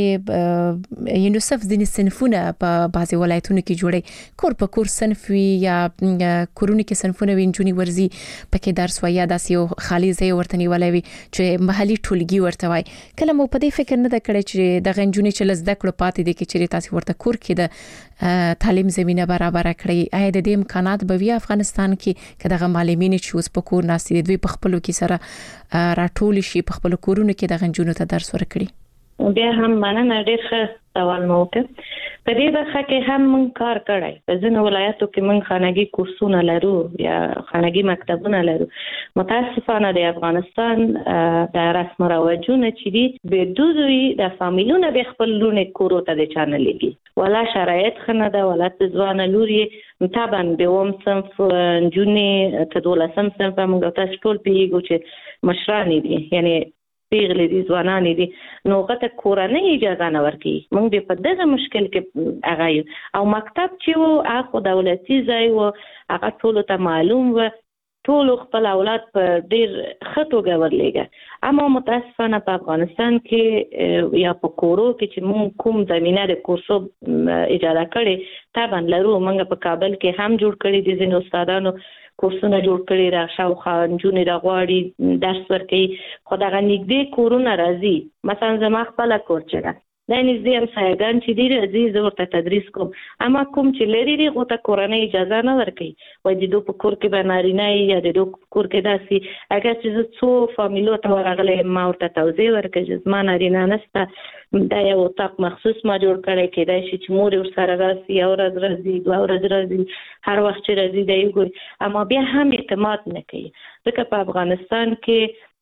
ځینې یونیسف ځینې صنفونه په بعضي ولایتونو کې جوړي کور په کور صنف وي یا کورونه کې صنفونه وي جونی ورزي پکې درس ویا داسې یو خالي ځای ورته نیولای وي چې محلي ټولګي ورته وای کله مو په دې فکر نه کړی چې د غنجونی چې لزده کړو پاتې دي کې چې تاسو ورته کور کې د تعلیم زمينه برابر کړی آیا د دې امکانات به وي افغانستان کې کله معلمین چې اوس په کور ناست دي دوی په خپل کې سره راټول شي په خپل کورونو کې د غنجونو ته درس ورکړي بیا هم مننه ډېر ښه سوال مو وکړ په دې برخه کې هم موږ کار کړی په ځینو ولایتو کې موږ خانګي کورسونه لرو یا خانګي مکتبونه لرو متاسفانه د افغانستان د رسم رواجونه چې دي به دوی د فامیلونو به خپل لونه کورو ته د چانه لګي ولا شرایط خنه ده ولا ځوان لوري طبعا به وم صنف جونی ته دولسم صنف موږ تاسو ټول پیګو چې مشران دي یعنی پیغلې دي ځوانان دي نو غته کورنۍ اجازه نه ورکي موږ به په دغه مشکل کې هغه او مکتب چې وو هغه دولتي ځای وو هغه ټول ته معلوم و ټول خپل اولاد په ډیر خطو غوړلېګا اما متاسفانه په افغانستان کې یا په کورو کې چې موږ کوم زمينه د کورسو اجازه کړي طبعا لرو موږ په کابل کې هم جوړ کړی دي ځینو استادانو کورسونه جوړ کړي را شاوخوا جونې را غواړي درس ورکړي خو دغه نږدې کورونه راځي مثلا زما خپل کور چې دا نږدې هم سایګان چې دی راځي زه ورته تدریس کوم اما کوم چې لري دی غوته کورنۍ اجازه نه ورکوي وایي د دوی په کور کې به نارینه یا د دوی په کور کې داسې اگر چې زه څو فامیلو ته ورغلی ما ورته توضیح ورکړه چې زما نارینه نشته دا یو اتاق مخصوص ما جوړ کړی کېدای شي چې مور ورسره راسي یو ورځ راځي دوه ورځې راځي هر وخت چې راځي دی ګوري اما بیا هم اعتماد نه کوي ځکه په افغانستان کې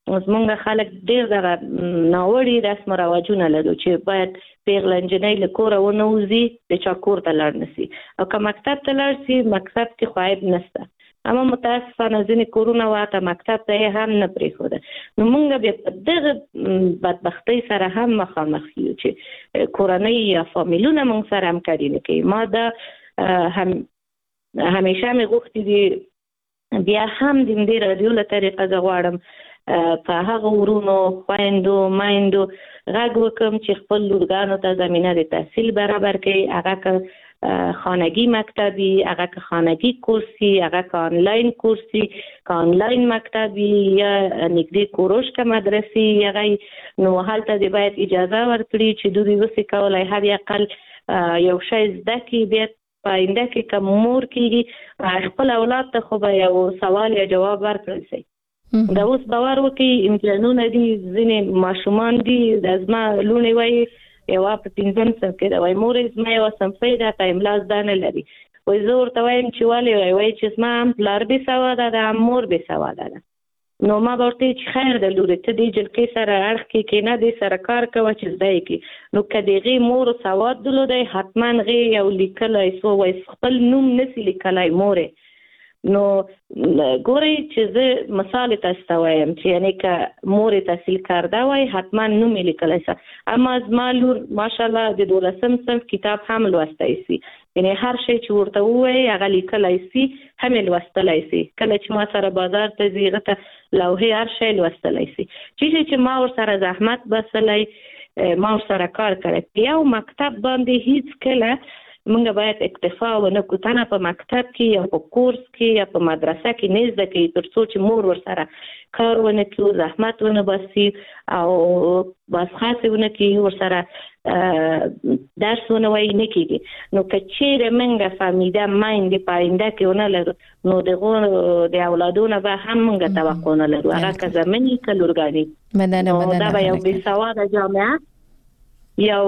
زمونږ خلک ډېر دغه ناوړي رسم او رواجونه لري چې باید پیغله نجلۍ له کوره ونوځي د چا کور ته لاړ نشي او که مکتب ته لاړ شي مکتب کې خو عیب نشته اما متاسفانه ځینې کورونه واته مکتب ته یې هم نه پرېښوده نو موږ بیا په دغه بدبختۍ سره هم مخامخ یو چې کورنۍ یا فامیلونه موږ سره همکاري نه کوي. ما دا هم همیشه مې غوښتي دي بیا هم د دې رادیو له طریقه زه غواړم په هغه ورونو خویندو میندو غږ وکړم چې خپل لورګانو ته زمینه د تحصیل برابر کړي، هغه که خانگی مکتبی، هغه که خانگی کورسی، هغه که آنلاین کورسی، که آنلاین مکتبی یا نږدې کوروش که مدرسې هغه نو هلته دې باید اجازه ورکړي چې دوی وسې کولی هر اقل یو شی زده کړي بیا په آینده کې که مور کېږي خپل اولاد ته خو به یو سوال یا جواب ورکړل شي. دا اوس باور وکړي امتحانونه دي ځینې ماشومان دي د زما لوڼې وایي یوه په پنځم صنف کې ده وایي مورې زما یوه صنفۍ ده ته املا زده نه لري وایي زه ورته وایم چې ولې وایي وایي چې زما هم پلار بې سواده ده هم مور بې سواده ده نو ما به ورته چې خیر ده لورې ته دې جلکۍ سره اړخ کې کښېنه دې سره کار کوه چې زده یې کړي نو که د هغې مور سواد درلودی حتما هغې یو لیکلی سو وایي خپل نوم نسي لیکلی مورې نو ګورئ چې زه مثال تاسو ته وایم چې یعنی که مور تحصیل کرده وای حتما نوم یې لیکلی شه اما زما لور ماشاءالله د دولسم صنف کتاب هم لوستی سي یعنی هر شی چې ورته ووایي هغه لیکلی سي هم یې لوستلی سي کله چې ما سره بازار ته ځي هغه ته لوحې هر شی لوستلی سي چې چې ما ورسره زحمت بسلی ما ورسره کار کړی په یو مکتب باندې هیڅ کله موږ باید اکتفا ونه کړو تنه په مکتب کې یا په کورس کې یا په مدرسه کې نه زده کوي تر څو چې مور ورسره کار ونه کړو زحمت ونه باسي او بس خاصې ونه کړي ورسره درس ونه وایي نه کېږي نو که چیرې موږ فهمیده میندې په آینده کې ونه لرو نو دغو د اولادونه به هم موږ توقع نه لرو هغه که زمینې که لورګانې نو دا به یو بېسواده جامعه یو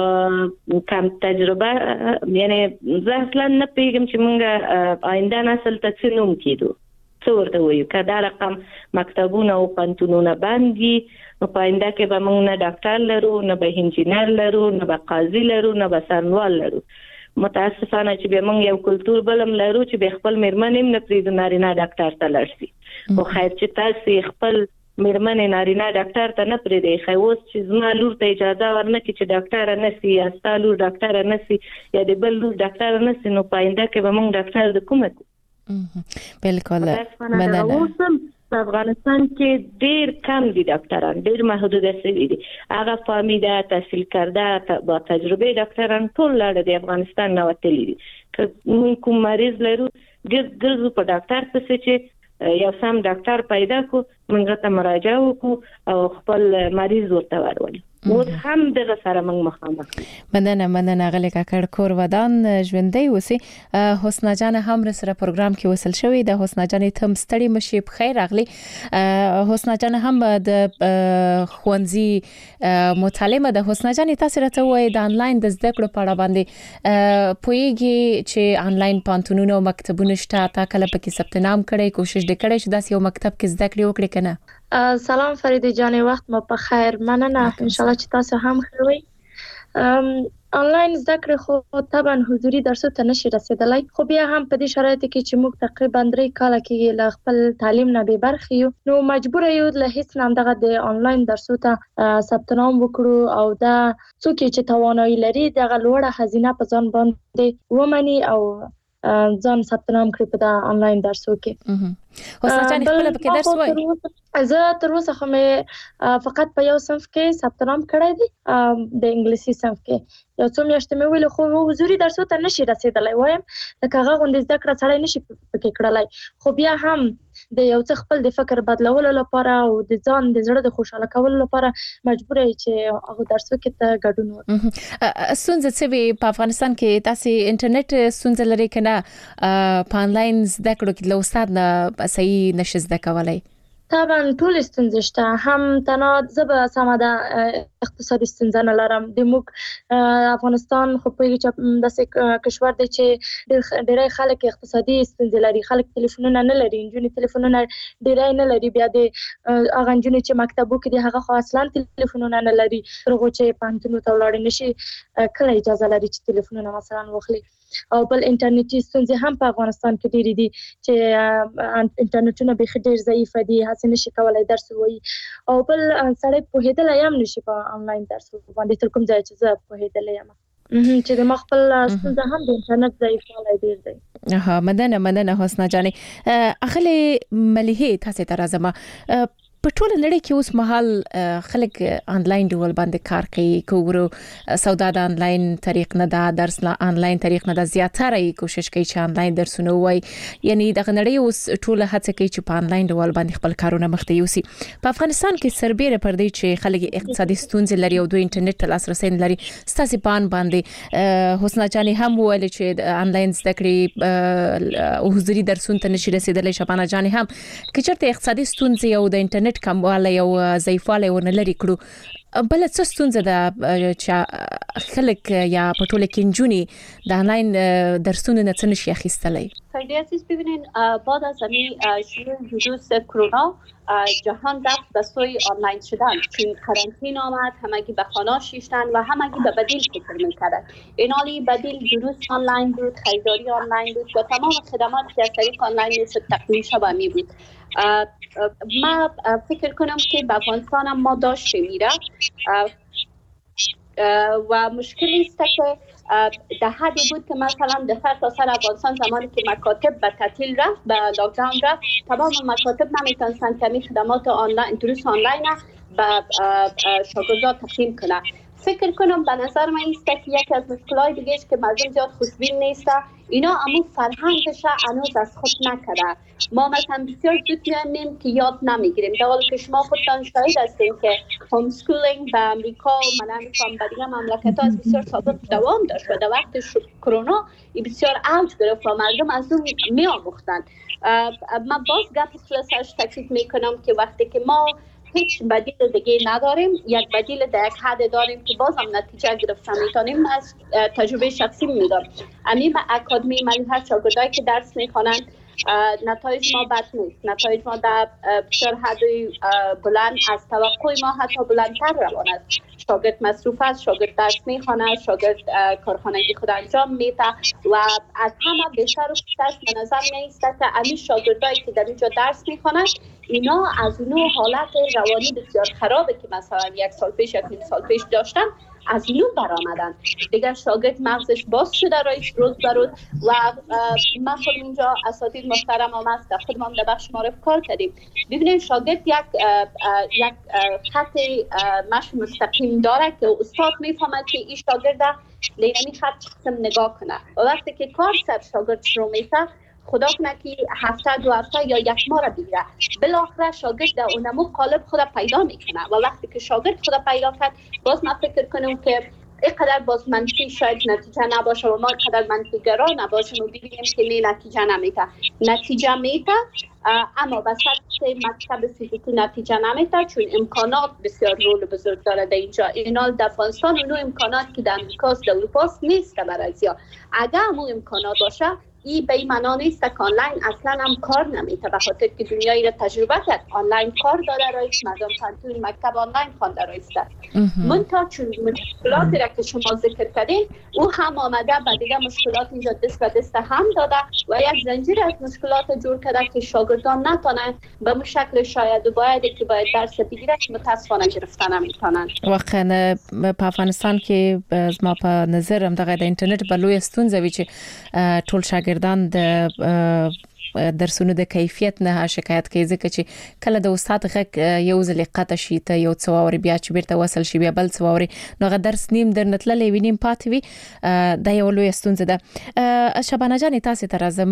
کم تجربه یعنی زه اصلا نه پیږم چې مونږ آینده نسل ته څه نوم کېدو څه ورته وایو که دا رقم مکتبونه او پوهنتونونه بند وي نو په آینده کې به مونږ نه ډاکټر لرو نه به انجینر لرو نه به قاضي لرو نه به څارنوال لرو متاسفانه چې بیا مونږ یو کلتور بل هم لرو چې بیا خپل مېرمن هم نه پرېږدو نارینه ډاکټر ته لاړ شي خو خیر چې تاسې خپل مېرمنې نارینه ډاکټر ته نه پرېږدئ ښه اوس چې زما لور ته اجازه ورنه کړي چې ډاکټره نه سي یا ستا لور ډاکټره نه سي یا د بل لور ډاکټره نه سي نو په آینده کې به موږ ډاکټر د کومه کړو بالکل مننه اوس په افغانستان کې ډېر کم دي ډاکټران ډېر محدوده شوي دي هغه فهمیده تحصیل کرده با تجربه ډاکټران ټول لاړه د افغانستان نه وتلي دي که موږ کوم مریض لرو ګرځو په ډاکټر پسې چې یو سم ډاکټر پیدا کو موږ ته مراجعه وکړو او خپل مریض ورته ورولو اوس هم دغه سره موږ مخامخ مننه مننه غلې کاکړ کور ودان ژوندۍ اوسې حسنا جان هم سره پروګرام کې وصل شوې د حسنا جان تم ستړي مشي په خیر اغلي حسنا جان هم د خوانزي متعلمه د حسنا جان تاسو راته وای د انلاین د زده کړو په اړه باندې پویږي چې انلاین پانتونونو مکتبونه شته تا کله پکې ثبت نام کړي کوشش وکړي چې داس یو مکتب کې زده کړې وکړي کنه سلام فریده جان وخت مو په خیر مننه ان شاء الله چې تاسو هم خیر وي آنلاین زده کړې خو طبعا حضوري درسو ته نشي رسیدلای خو بیا هم په دې شرایطو کې چې موږ تقریبا درې کاله کې له خپل تعلیم نه بې برخې یو نو مجبور یو له هیڅ نام دغه د آنلاین درسو ته ثبت نام وکړو او دا څوک چې توانایي لري دغه لوړه هزینه په ځان باندې ومني او ځان ثبت نام کړی په د آنلاین درسو کې حسنا جان خپل په کې درس وای زه تر اوسه خو مې فقط په یو صنف کې ثبت نام کړی دی د انګلیسي صنف کې یو څو میاشتې مې ویل خو حضوري درسو ته نشي رسیدلای وایم لکه هغه غونډې زده کړه سړی نشي پکې کړلای خو بیا هم د یو څه خپل د فکر بدلولو لپاره او د ځان د زړه د خوشاله کولو لپاره مجبور یې چې هغه درسو کې ته ګډون وکړي. ستونزه څه وي په افغانستان کې تاسو انټرنیټ ستونزه لري کنه په آنلاین زده کړو کې له استاد نه صحیح نشي زده کولای طبعا ټول ستونزې شته، هم تنها زه به سمه ده اقتصادي ستونزه نه لرم. د موږ افغانستان خو پوهېږي چې داسې کشور دی چې ډېری خلک اقتصادي ستونزې لري، خلک تلیفونونه نه لري، نجونې تلیفونونه ډېری نه لري، بیا د هغه نجونې چې مکتبو کې دي هغه خو اصلا تلیفونونه نه لري، تر هغو چې پوهنتونو ته ولاړې نه شي کله اجازه لري چې تلیفونونه مثلا واخلي. او بل انټرنیټي ستونزې هم په افغانستان کې ډېرې دي چې انټرنیټونه بیخي ډېر ضعیف دي، هڅه نشي کولای درس ووایي. او بل سړی پوهېدلی هم نشي په آنلاین درس باندې تر کوم ځای چې زه پوهېدلی یم، چې د ما خپل ستونزه هم د انټرنیټ ضعیفوالی ډېر دی. ها مننه مننه حسنا جانې. اخلي مليحه تاسو ته راځم. په ټول نړۍ کې اوس مهال خلک آنلاین ډول باندې کار کوي، کوورو سودا د آنلاین طریق نه ده، درس لا آنلاین طریق نه ده، زیاتره کوشش کوي چې آنلاین درسونه وای. یعنی د نړۍ اوس ټول هڅه کوي چې په آنلاین ډول باندې خپل کارونه مخته یوسي. په افغانستان کې سربېره پر دې چې خلک اقتصادي ستونزې لري او دوی انټرنیټ ته لاسرسي نه لري، ستاسو پان باندې حسنا جانې هم ویل چې آنلاین زده کړې او حضوري درسونه ته نشي رسیدلی. شبانه جانې هم چې چېرته اقتصادي ستونزې او د انټرنیټ کموالی او ضعیفوالی ورنه لري کړو، بل څه ستونزه ده چې خلک یا په ټوله کې نجونې د آنلاین درسونو نه څه نشي اخیستلی؟ خیلی عزیز ببینین، بعد از همین شروع ویروس کرونا جهان رفت به سوی آنلاین شدن، چون قرنطین آمد همگی به خانه شیشتن و همگی به بدیل فکر میکردن. این حالی بدیل دروس آنلاین بود، خریداری آنلاین بود و تمام خدمات که از طریق آنلاین میشد تقدیم شده می بود. ما فکر کنم که به افغانستان هم ما داشته میره و مشکل است که در حدی بود که مثلا در سرتاسر افغانستان زمانی که مکاتب به تعطیل رفت، به لاکداون رفت، تمام مکاتب نمیتونستن کمی خدمات آنلاین دروس آنلاین به شاگردان تقدیم کنه. فکر کنم به نظر من است که یکی از مشکلات دیگه است که مردم زیاد خوشبین نیست، اینا امو فرهنگش هنوز از خود نکرده. ما مثلا بسیار زود میانیم که یاد نمیگیریم، در حالی که شما خودتان شاهد هستین که هوم سکولینگ به امریکا و من نمیفهم به دیگه مملکت ها از بسیار سابق دوام داشت و در وقت کرونا بسیار اوج گرفت و مردم از اون میآموختن. من باز گپ سرش تاکید میکنم که وقتی که ما هیچ بدیل دیگه نداریم، یک بدیل در یک حد داریم که باز هم نتیجه گرفتن میتونیم. از تجربه شخصی میگم، امیم اکادمی ملیحه شاگردایی که درس میخوانند نتایج ما بد نیست، نتایج ما در بسیار حد بلند از توقع ما حتی بلندتر روان است. شاگرد مصروف است، شاگرد درس میخواند، شاگرد کارخانگی خود انجام میده و از همه بیشتر و بیشتر به نظر میایست که همین شاگردایی که در اینجا درس میخوانند اینا از اون حالت روانی بسیار خرابه که مثلا یک سال پیش یک نیم سال پیش داشتن از اینو برآمدن. دیگر شاگرد مغزش باز شده رایش روز به روز و ما خود اینجا اساتید محترم هم است که خودمان در بخش معرف کار کردیم. ببینید شاگرد یک یک خط مشی مستقیم داره که استاد میفهمد که این شاگرد لیمی خط قسم نگاه کنه و وقتی که کار سر شاگرد شروع میشه خدا کنه که هفته دو هفته یا یک ماه را بگیره، بالاخره شاگرد در اونمو قالب خود پیدا میکنه و وقتی که شاگرد خود پیدا کرد باز من فکر کنم که اینقدر باز منفی شاید نتیجه نباشه و ما اینقدر منفی گرا نباشیم و ببینیم که نه نتیجه نمیده. نتیجه میده اما به سطح مکتب فیزیکی نتیجه نمیده، چون امکانات بسیار رول بزرگ داره در اینجا. اینال در افغانستان اونو امکانات که در امریکاست در اروپاست نیست برای زیاد. اگر همون امکانات باشه این به این معنا نیست که آنلاین اصلا هم کار نمیده، به خاطر که دنیایی را تجربه کرد آنلاین کار داره رایست، مردم پانتون مکتب آنلاین خوانده رایست. منتها چون مشکلاتی را که شما ذکر کردین او هم آمده و دیگه مشکلات اینجا دست به دست هم داده و یک زنجیر از مشکلات جور کرده که شاگردان نتونن به مو شکل شاید و باید که باید درس بگیره که متاسفانه گرفتن نمیتونن. واقعا په افغانستان کې زما په نظر هم دغه د انټرنیټ په لوی ستونزه وی چې ټول شاګردان د درسونو د کیفیت نه شکایت کوي، ځکه چې کله د استاد غږ یو ځل قطع شي ته یو څو اور بیا چې بیرته وصل شي بیا بل څو اور نو غ درس نیم درنتللې وینیم پات وی د یو لوی ستونزه ده. شبانه جان تاسو ته راځم،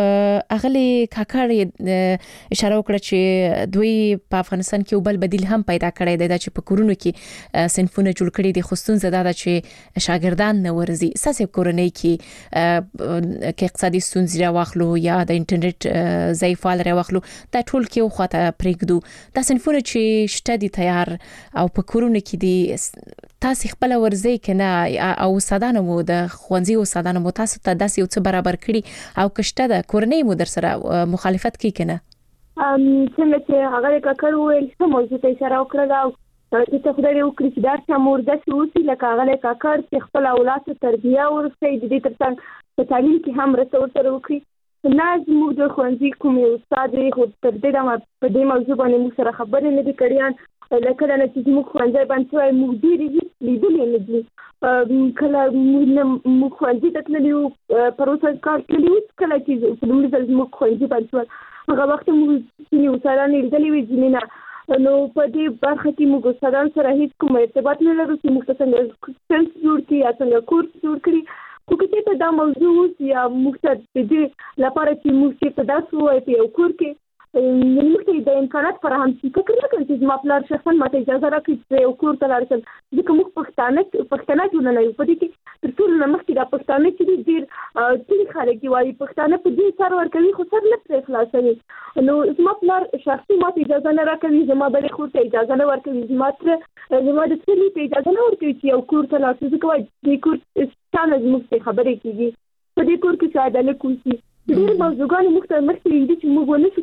اغلی کاکړ اشاره وکړه چې دوی په افغانستان کې بل بدیل هم پیدا کړی دی چې په کورونو کې صنفونه جوړ کړي دي، خو ستونزه ده چې شاګردان نه ورزي. ساسې کورنۍ کې کې اقتصادي ستونزې راوخلو یا د انټرنیټ میرټ ضعیفال راوخلو دا ټول کې یو خواته پرېږدو دا صنفونه چې شته دي تیار او په کورونه کې دي تاسو خپل ورزي کنه او استادانو مو د خوانزي استادانو مو تاسو ته داسې یو څه برابر کړي او کشته د کورنۍ مو در سره مخالفت کوي کنه ام څنګه چې هغه کاکړ ویل چې موضوع ته اشاره وکړه چې ته خدای وکړي چې دا څمور د سوسي لکه هغه کاکړ چې خپل اولاد ته تربیه ورسوي د دې ترڅنګ په تعلیم کې هم رسول سره وکړي نه زموږ د خوانزي کوم استاد خو تر دې دمه په دې موضوع باندې موږ سره خبرې نه دي کړې لکه دا چې موږ خوانزي باندې موږ ډېری لیدلې نه دي کله موږ خوانزي ته تللو پروسه کار کړی کله چې په دې ځل موږ خوانزي باندې هغه وخت موږ چې وسایل لیدلې وی ځینې نو په دې برخه کې موږ استادان سره هیڅ کوم ارتباط نه لرو چې موږ څنګه سنس جوړ کړي یا څنګه کورس جوړ کړي خو که څه دا موضوع یا موږ ته د دې لپاره چې موږ چې په داسې وای په یو کور کې موږ ته د امکانات فراهم شي فکر نه کوم چې زما پلار شخصا ماته اجازه راکړي چې یو کور ته لاړ شم ځکه موږ پښتانه پښتانه ټول نه یو په دې کې تر ټولو نه مخکې دا پښتانه چې ډېر ټول خلک وایي پښتانه په دې سر ورکوي خو سر نه پرې خلاصوي نو زما پلار شخصي ماته اجازه نه راکوي زما بلې خور ته اجازه نه ورکوي زما تر زما د ټولې ته اجازه نه ورکوي چې یو کور ته لاړ شي ځکه وایي دې کور څنګه زموږ څخه خبرې کیږي په دې کور کې چې عدالت کوي ډېر موضوعګانې مختلف مختلف دي چې موږ ونه شو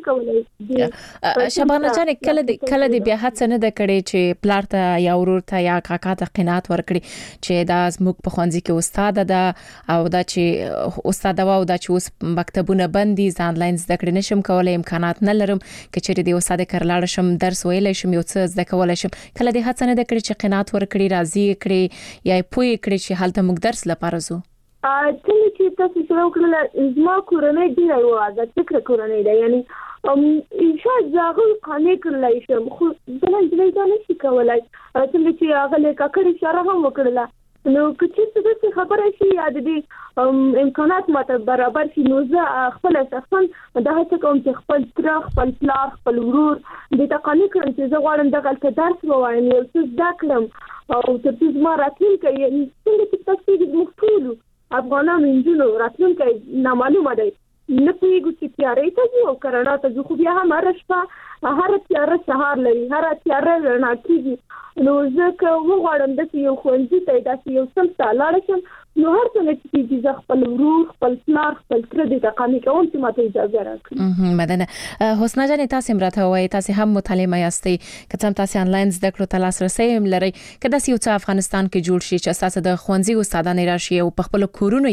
کولای شبانه جان کله د کله د بیا هڅه نه د کړې چې پلار ته یا ورور ته یا کاکا ته قناعت ورکړي چې دا زموږ په خوانزي کې استاد ده او دا چې استاد و او دا چې اوس مکتبونه بندي ز انلاین زده کړې نشم کولای امکانات نه لرم چې چېرې د استاد کړلاړ شم درس ویلای شم یو څه زده کولای شم کله د هڅه نه د کړې چې قناعت ورکړي راضي کړي یا پوي کړي چې حالت موږ درس لپاره زو څنګه چې تاسو سره وکړل زما کورنۍ دی یو آزاد فکر کورنۍ دی یعنی ام انشاء ځاغه قانې کړلای شم خو بلل دلای دا نشي کولای څنګه چې هغه له کاکړ اشاره هم وکړله نو کچې څه خبره شي یا د دې امکانات ماته برابر شي نو زه خپل شخصا دا هڅه کوم چې خپل تر خپل پلار خپل ورور د تقانی کړم چې زه غواړم دغه درس ووایم یو څه زده کړم او تر څو زما راتلونکی څنګه چې تاسو د مختلفو افغانانو انجونو راتلونکی نامعلومه دی نه پوهیږو چې تیارې ته ځو او کرونا ته ځو خو بیا هم هره شپه هره تیاره سهار لري هره تیاره رڼا کېږي نو زه که وغواړم داسې یو ښوونځي ته داسې یو صنف ته لاړه شم نو هر څه چې کېږي زه خپل ورور خپل پلار خپل تره دې ته قانع کوم چې ماته اجازه راکړي مدنه حسنا جان تاسو هم راته وایي تاسو هم متعلمه یاستئ که څنګه تاسو انلاین زده کړو ته لاسرسي هم لرئ که داسې یو څه افغانستان کې جوړ شي چې اساس د خوانزي استادانو راشي او په خپل کورونو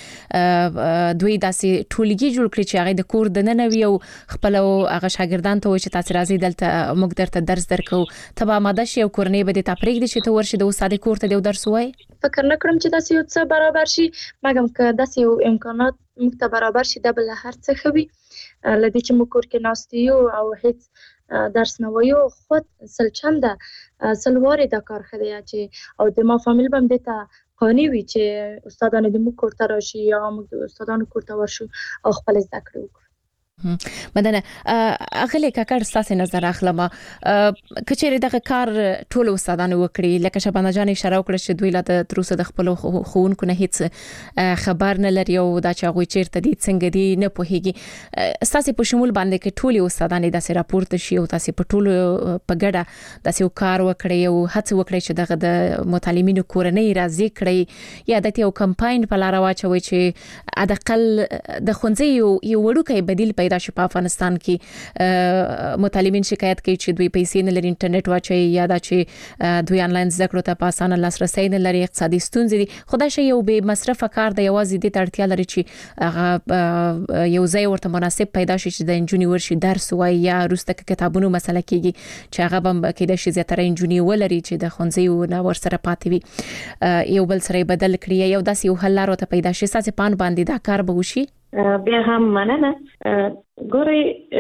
کې دوی داسې ټولګي جوړ کړي چې هغه د کور د نن وی او خپل هغه شاګردان ته وایي چې تاسو راځي دلته موږ درته درس درکو تبا ماده شي او کورنۍ به د تفریق دي چې ته ورشي د استاد کور ته د درس وای فکر نه کړم چې داسې یو څه برابر شي مګم که داسې یو امکانات موږ ته برابر شي د بل هر څه خوي لدې چې موږ کور کې ناستیو او هیڅ درس نه وایو خود سل چنده سلوارې د کار خدای چې او د ما فامیل بم دته قانوني وي چې استادانو د موږ کور ته راشي یا موږ د استادانو کور ته ورشو او خپل زده کړو مدنه اغلی کاکړ ستاسو نظر اخلم کچېره دغه کار ټول استادانو وکړي لکه شبانه جان اشاره وکړه چې دوی لا د تروسه د خپل خوونکو نه هیڅ خبر نه لري او دا چې هغه چیرته دي څنګه دي نه پوهیږي ستاسو په شمول باندې کې ټول استادانو د راپورته شي او تاسو په ټول په ګډه تاسو کار وکړي او هڅه وکړي چې دغه د متعلمینو کورنۍ راضي کړي یا د یو کمپاین په لار واچوي چې ادقل د خونځي یو وړوکی بدیل پیدا شي په افغانستان کې متعلمین شکایت کوي چې دوی پیسې نه لري انټرنیټ واچي یا دا چې دوی انلاین زده کړو ته په اسانه لاسرسي نه لري اقتصادي ستونزې دي خدای شي یو به مصرف کار د یوازې د اړتیا لري چې هغه یو ځای ورته مناسب پیدا شي چې د انجونی ورشي درس وای یا روسته کتابونو مسله کېږي چې هغه هم کېدای شي زیاتره انجونی ولري چې د خونځي او ور سره پاتې وي یو بل سره بدل کړی یو داسې یو حل لار ته پیدا شي ساسه پان باندې دا کار به وشي بیا هم مننه ګوري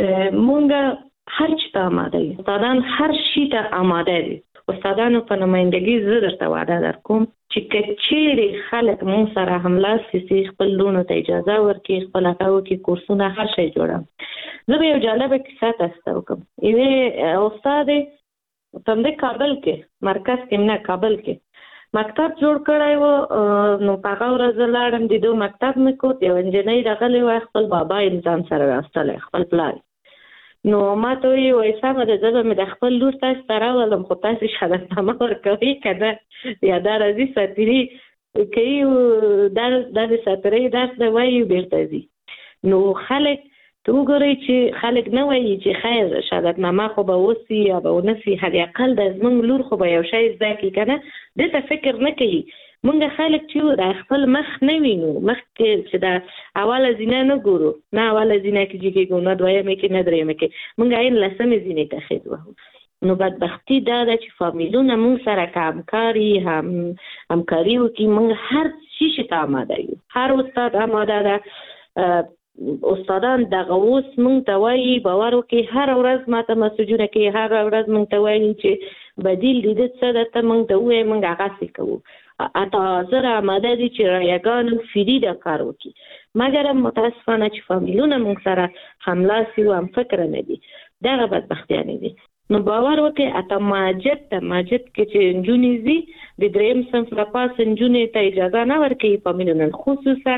مونږ هر څه ته آماده یو استادان هر شي ته آماده دي استادانو په نمائندګي زه درته وعده درکوم چې کچېرې خلک مون سره حمله سي خپل لونو ته اجازه ورکړي خپل هغه کې کورسونه هر شي جوړم زه به یو جالبه کیسه تاسو ته کوم یوه استاد تم د کابل کې مرکز کې نه کابل کې مکتب جوړ کړی و. نو په هغه ورځ لاړم د دوه مکتب مې کو یو انجنیر راغلی و خپل بابا انسان سره راستل خپل پلان. نو ما ته وی سمه ده زه مې د خپل لور تاسو سره ولم خو تاسو شهادتنامه ورکوي کنه یا دا راځي ساتري کوي دا د ساتري درس دی وایي بیرته ځي. نو خلک ته وګورئ چې خلک نه وایي چې خیر شهادتنامه خو به وسی یا به ونسی هر اقل د زمونږ لور خو به یو شی زده کړي کنه دته فکر نه کوي. مونږ خلک چې د خپل مخ نه وینو مخ کې چې دا اوله زینه نه ګورو نه اوله زینه کې چې کې نه دویمه کې نه درېمه کې مونږ عین لسمه زینه ته خېد وو. نو بدبختی دا ده چې فامیلونه مونږ سره کارکاري هم همکاري وکړي. مونږ هر شي ته آماده یو، هر استاد آماده ده. استادان دغه اوس مونږ ته وایي باور وکړي هر ورځ ماته مسجونه کوي، هر ورځ مونږ ته وایي چې بدیل دې څه ده ته مونږ ته وایي مونږ هغه څه کوو. اته زره آماده دي چې رایګانو فری د کار وکړي، مګر متاسفانه چې فامیلونه موږ سره هملاسي او هم فکر نه دي. دغه بدبختیانه دي. نو باور وکړئ اته ماجد ته ماجد کې چې نجونې زی د دریم صنف لپاره نجونې ته اجازه نه ورکوي فامیلونه، خصوصا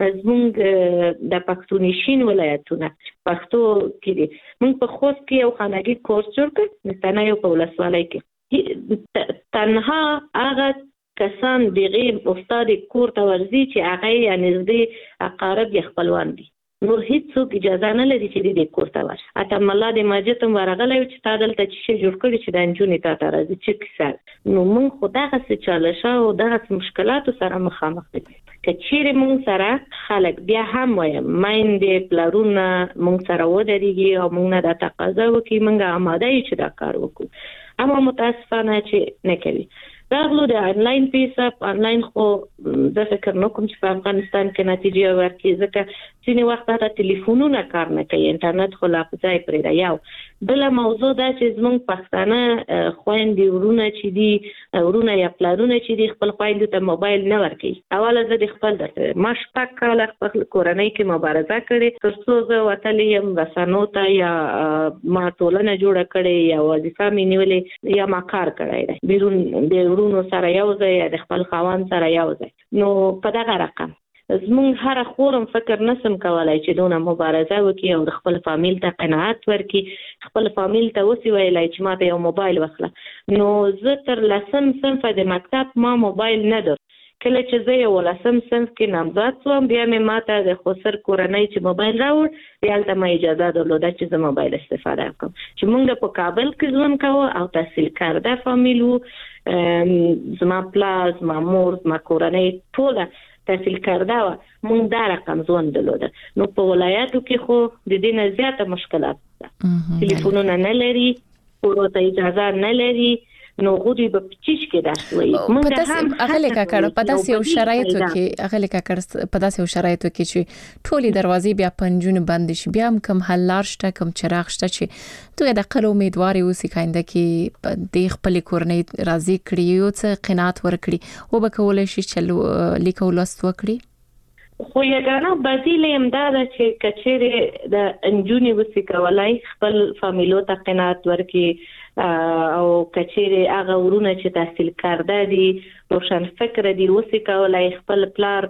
زموږ د پښتونشین ولایتونه پښتو کې دي. موږ په خوست کې یو خانګي کورس جوړ کړ د تنه یو په ولسوالۍ کې. تنها هغه کسان دغه استاد کور ته ورځي چې هغه یې نږدې اقارب یا خپلوان دي، نور هیڅوک اجازه نه لري چې دې کور ته ورشي. اته مله د ماجد هم ورغلی چې تا دلته چې جوړ کړي چې د انجونې تا ته راځي چې کیسه. نو موږ خو دغسې چالشه او دغسې مشکلاتو سره مخامخ دي. که چیرې موږ سره خلک بیا هم وایم میندې پلرونه موږ سره ودرېږي او موږ نه دا تقاضا وکړي موږ آماده یو چې دا کار وکړو، اما متاسفانه چې نه کوي. راغلو د آنلاین پیسه آنلاین خو زه فکر نه کوم چې په افغانستان کې نتیجه ورکړي، ځکه ځینې وخت هغه ټلیفونونه کار نه کوي، انټرنیټ خو لا په ځای پرېږده. یو بله موضوع دا چې زموږ پښتانه خویندې ورونه چې دي ورونه یا پلرونه چې دي خپل خویندو ته موبایل نه ورکوي. اوله زه د خپل درته ما شپږ کاله خپل کورنۍ کې مبارزه کړې تر څو زه وتلی یم رسنو ته یا ما ټولنه جوړه کړې یا وظیفه مې نیولې یا ما کار کړی دی بیرون د ورونو سره یو ځای یا د خپل خاوند سره یو ځای. نو په دغه رقم زمونږ هر خورم فکر نسم کولای چې دونه مبارزه وکړي او د خپل فامیل ته قناعت ورکړي، خپل فامیل ته وسی ویلای چې ما ته یو موبایل واخله. نو زه تر لسم صنف د مکتب ما موبایل نه در کله چې زه یو لسم صنف کې نامزد شوم بیا مې ماته د خسر کورنۍ چې موبایل راوړ یالته ما اجازه درلوده چې زه موبایل استفاده وکړم. چې موږ په کابل کې ژوند کوو او تحصیل کرده فامیل وو، زما پلار زما مور زما کورنۍ ټوله تحصیل کرده و، مونږ دا رقم ژوند درلوده. نو په ولایاتو کې خو د دې نه زیاته مشکلات ده، ټلیفونونه نه لري، کورو ته اجازه نه لري، نو غوډي به پچیش کې درس وایي. مونږ هم اغلی کاکړ په داسې یو شرایطو کې اغلی کاکړ په داسې یو شرایطو کې چې ټولې دروازې بیا پنجونه بند شي، بیا هم کم حل لار شته کم چراغ شته چې دوی د خپل امیدواري اوسې کاینده کې د خپل کورنۍ راضي کړي او څه قناعت ورکړي او به کولای شي چې لیکو لست وکړي. خو یګانه بدیل هم دا ده چې کچېره د انجونی وسی کولای خپل فامیلو ته قناعت ورکړي او کچېره هغه ورونه چې تحصیل کرده دي روشن فکر دي وسی کولای خپل پلار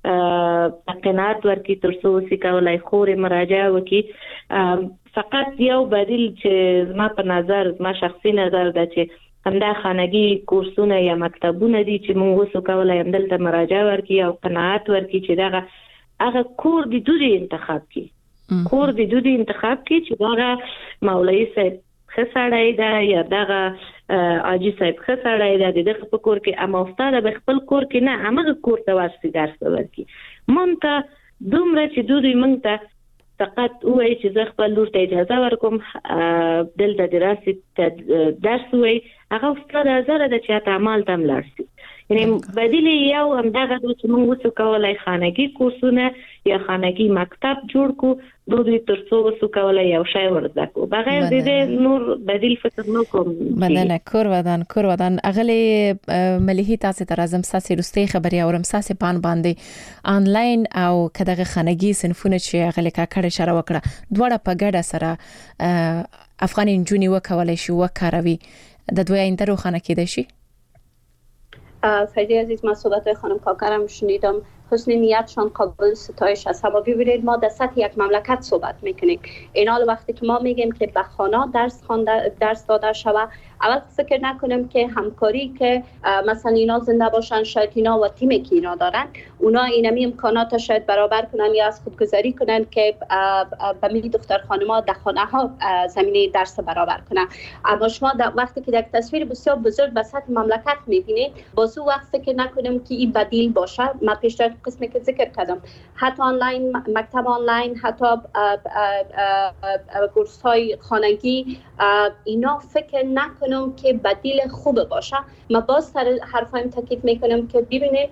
قناعت ورکړي تر څو وسی کولای خوري مراجعه وکړي. فقط یو بدیل چې زما په نظر زما شخصي نظر ده چې همدا خانګي کورسونه یا مکتبونه دي چې موږ وسو کولای هم دلته مراجعه ورکړي او قناعت ورکړي چې دغه هغه کور د دوی انتخاب کړي، کور د دوی انتخاب کړي چې دغه مولوی صاحب خسړای دا یا دغه اجي صاحب خسړای دا دغه په کور کې اما استاد به خپل کور کې نه هغه کور ته ورسي درس ورکړي. مونږ دومره چې دوی مونږ ته فقط وای چې زه خپل لور ته اجازه ورکوم دلته دراسه درس وای هغه استاد زره د چا تعامل تم لارسي. یعنی بدیل یو هم دغه چې موږ وسو کولای خانګي کورسونه یا خانګي مکتب جوړ کو دوی تر څو وسو کولای یو شی ورزده کو بغیر د دې نور بدیل فکر نه کوم. بدنه کور ودان کور ودان اغلی مليحي تاسو ته راځم ساسي رستي خبري اورم ساسي پان باندې آنلاین او کداغه خانګي صنفونه چې اغلی کا کړه شره وکړه دواړه په ګډه سره افغان انجونی وکولای شي وکاروي د دوی انده روخانه کېد شي. فریده عزیز، من صحبت خانم کاکرم شنیدم، حسن نیتشان قابل ستایش است. اما ببینید ما در سطح یک مملکت صحبت میکنیم. این حال وقتی که ما میگیم که به خانه درس خوانده درس داده شود، اول فکر نکنیم که همکاری که مثلا اینا زنده باشن، شاید اینا و تیمی که اینا دارن اونا اینمی امکانات شاید برابر کنن یا از خودگذاری کنن که به می دختر خانم‌ها در خانه ها زمینه درس برابر کنن. اما شما وقتی که یک تصویر بسیار بزرگ به سطح مملکت میبینید، باز او وقت فکر نکنیم که این بدیل باشه. من پیشتر قسمی که ذکر کردم، حتی آنلاین، مکتب آنلاین، حتی کورس های خانگی، اینا فکر نکنم که بدیل خوب باشه. ما باز سر حرفایم تاکید میکنم که ببینید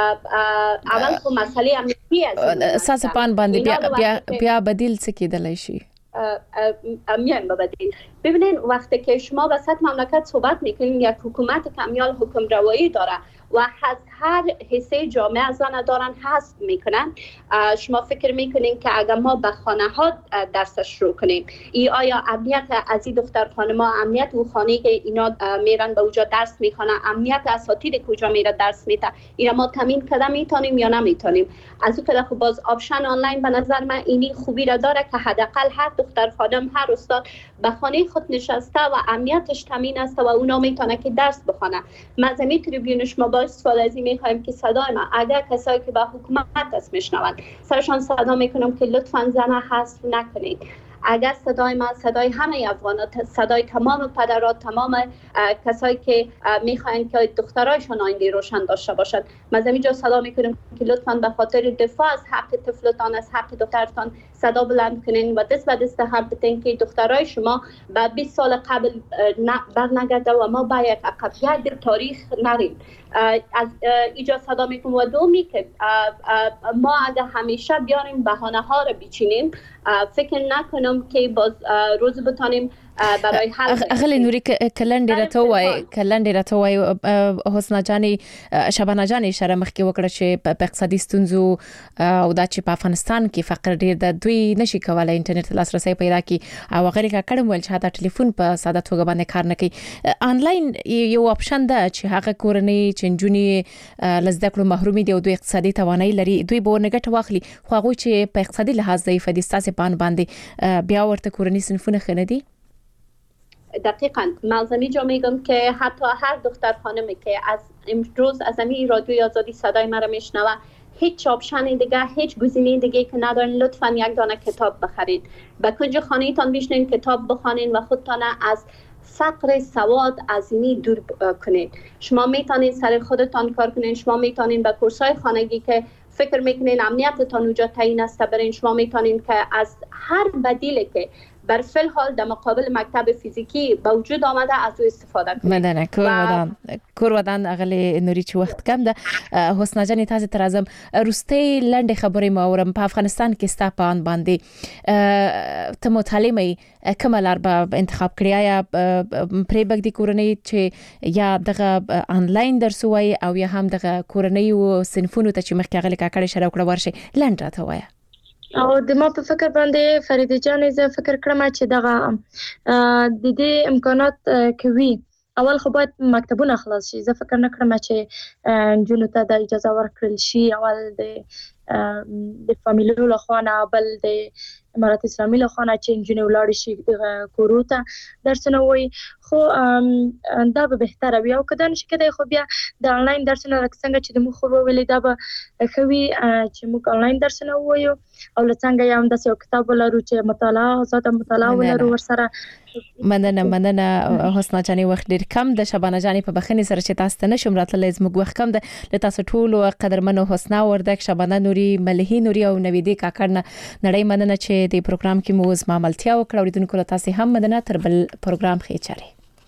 اول خو مسئله امنیتی است. اساس پان باندې بیا بیا بیا بدیل څه کېدلی شي؟ میان به بدیل. ببینید وقتی که شما به سطح مملکت صحبت میکنین، یک حکومت کمیال حکم روایی داره و از هر حصه جامعه از آن دارن حذف میکنن، شما فکر میکنین که اگر ما به خانه ها درس شروع کنیم، ای آیا امنیت از این دختر خانما، امنیت او خانه که اینا میرن به اونجا درس میخوانن، امنیت اساتید کجا میره درس میده، اینا ما تامین کردن میتونیم یا نمیتونیم؟ از اون طرف باز آپشن آنلاین به نظر من اینی خوبی را داره که حداقل هر دختر خانم، هر استاد به خانه خود نشسته و امنیتش تامین است و اونا میتونه که درس بخونه. مزمی تریبیون شما با سوال از این میخوایم که صدای ما اگر کسایی که به حکومت است میشنوند سرشان صدا میکنم که لطفا زن حذف نکنید. اگر صدای ما صدای همه افغانات، صدای تمام پدرات، تمام کسایی که میخواین که دخترایشون آینده روشن داشته باشند، ما از اینجا صدا میکنیم که لطفاً به خاطر دفاع از حق طفلتان، از حق دخترتان صدا بلند کنین و دست به دست هم بتین که دخترای شما به بیست سال قبل برنگرده و ما با یک عقب‌گرد تاریخ نریم. از اینجا صدا میکنم و دومی که ما اگر همیشه بیاریم بهانه ها رو بچینیم، فکر نکنم که باز روز بتانیم برای حل. اغلی نوری کلندې راته وای کلندې راته وای حسنا جاني شبانه جاني اشاره مخکې وکړه چې په اقتصادي ستونزو او دا چې په افغانستان کې فقر ډیر د دوی نشي کولای انټرنیټ لاسرسي پیدا کړي او غیر کا کړم ول چې دا ټلیفون په ساده توګه باندې کار نه کوي. آنلاین یو اپشن ده چې هغه کورنۍ چې جنونی لزده کړو محرومي دي او دوی اقتصادي توانایي لري، دوی به ورنګټ واخلي، خو هغه چې په اقتصادي لحاظ ضعیف دي ستاسو پان باندې بیا ورته کورنۍ صنفونه خنه دي. دقیقاً ملزمی جا میگم که حتی هر دختر خانمی که از امروز از امی رادیوی آزادی صدای مرا میشنوه، هیچ آپشن دیگه، هیچ گزینه دیگه که ندارین، لطفاً یک دانه کتاب بخرید، به کنج خانه تان بشینین کتاب بخوانین و خودتان از فقر سواد از اینی دور کنید. شما میتونین سر خودتان کار کنین، شما میتونین به کورسای خانگی که فکر میکنین امنیتتان اونجا تعیین است برین، شما میتونین که از هر بدیلی که بر فل حال در مقابل مکتب فیزیکی به وجود آمده از او استفاده کنید. مدنه کور ودان کور ودان اغلی نوری چې وخت کم ده. حسنا جان تاسو تر ازم روستي لنډه خبرې ما اورم په افغانستان کې ستا پان باندې ته مطالعه کومه لار به انتخاب کړی یا پرې بګ دي کورنۍ چې یا دغه آنلاین درس وای او یا هم دغه کورنۍ او صنفونو ته چې مخکې غلي کاکړې شره وکړه ورشي لنډه راته وای. او د ما په فکر باندې فریده جان زه فکر کړم چې دغه د دې امکانات کوي. اول خو باید مکتبونه خلاص شي. زه فکر نه کړم چې جنونو ته د اجازه ورکړل شي. اول د د فامیلو له خوا نه، بل د امارات اسلامي له خوا نه چې جنونو ولاړ شي کورو ته درسونه وایي، خو دا به بهتره وي. او که دا نشي کېدای خو بیا د آنلاین درسونه لکه څنګه چې د موږ خور وویلې دا به ښه وي چې موږ آنلاین درسونه ووایو او له څنګه یې همداسې یو کتاب ولرو چې مطالعه آزاده مطالعه ولرو ورسره. مننه مننه حسنا جاني. وخت ډیر کم د شبانه جاني په بخښنې سره چې تاسو ته نشم راتللی، زموږ وخت کم ده. له تاسو ټولو قدرمنو حسنا وردک، شبانه نوري، ملهي نوري او نویدې کاکړ نه نړۍ مننه چې د پروګرام کې مو زما ملتیا وکړه. اوریدونکو له تاسو هم مننه. تر بل پروګرام ښه چاري.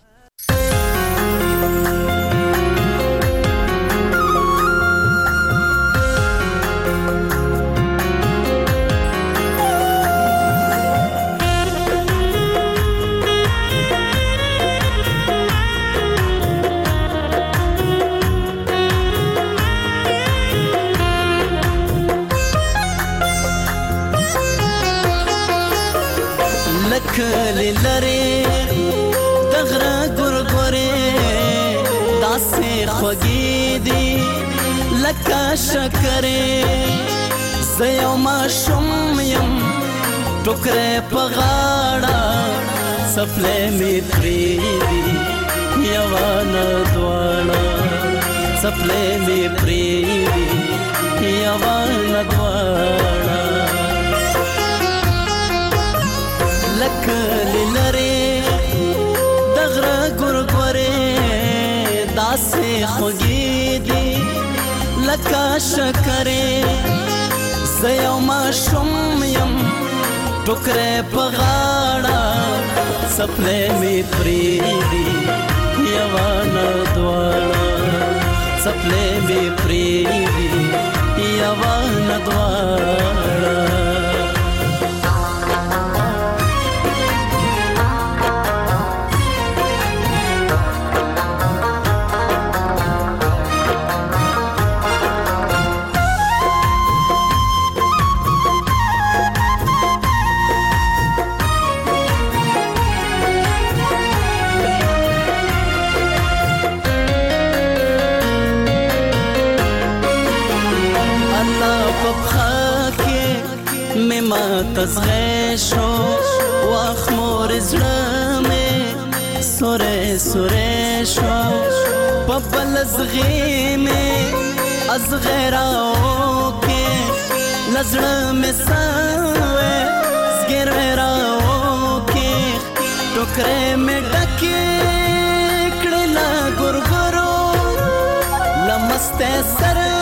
کلی لری دغره ګورګورې داسې خوږی خوږیدي لکه شکرې زه ما شوم یم ټوکرې په غاړه سپلې مې پرېږدي یوه نه دواړه سپلې مې پرېږدي یوه نه دواړه لکه لرې د غره ګورګورې داسې خوږیدي لکه شکرې زه یو ماشوم یم ټوکرې په غاړه سپلې مې پرېږدي یوه نه دواړه سپلې مې پرېږدي یوه نه دواړه تزغې شو واخمور زړه مې سورې سورې شو په بل زغې مې ازغې راوکې لزړه مې سوې زګېروې راوکې ټوکرې مې ډکې کړې له ګورګورو له مستې سره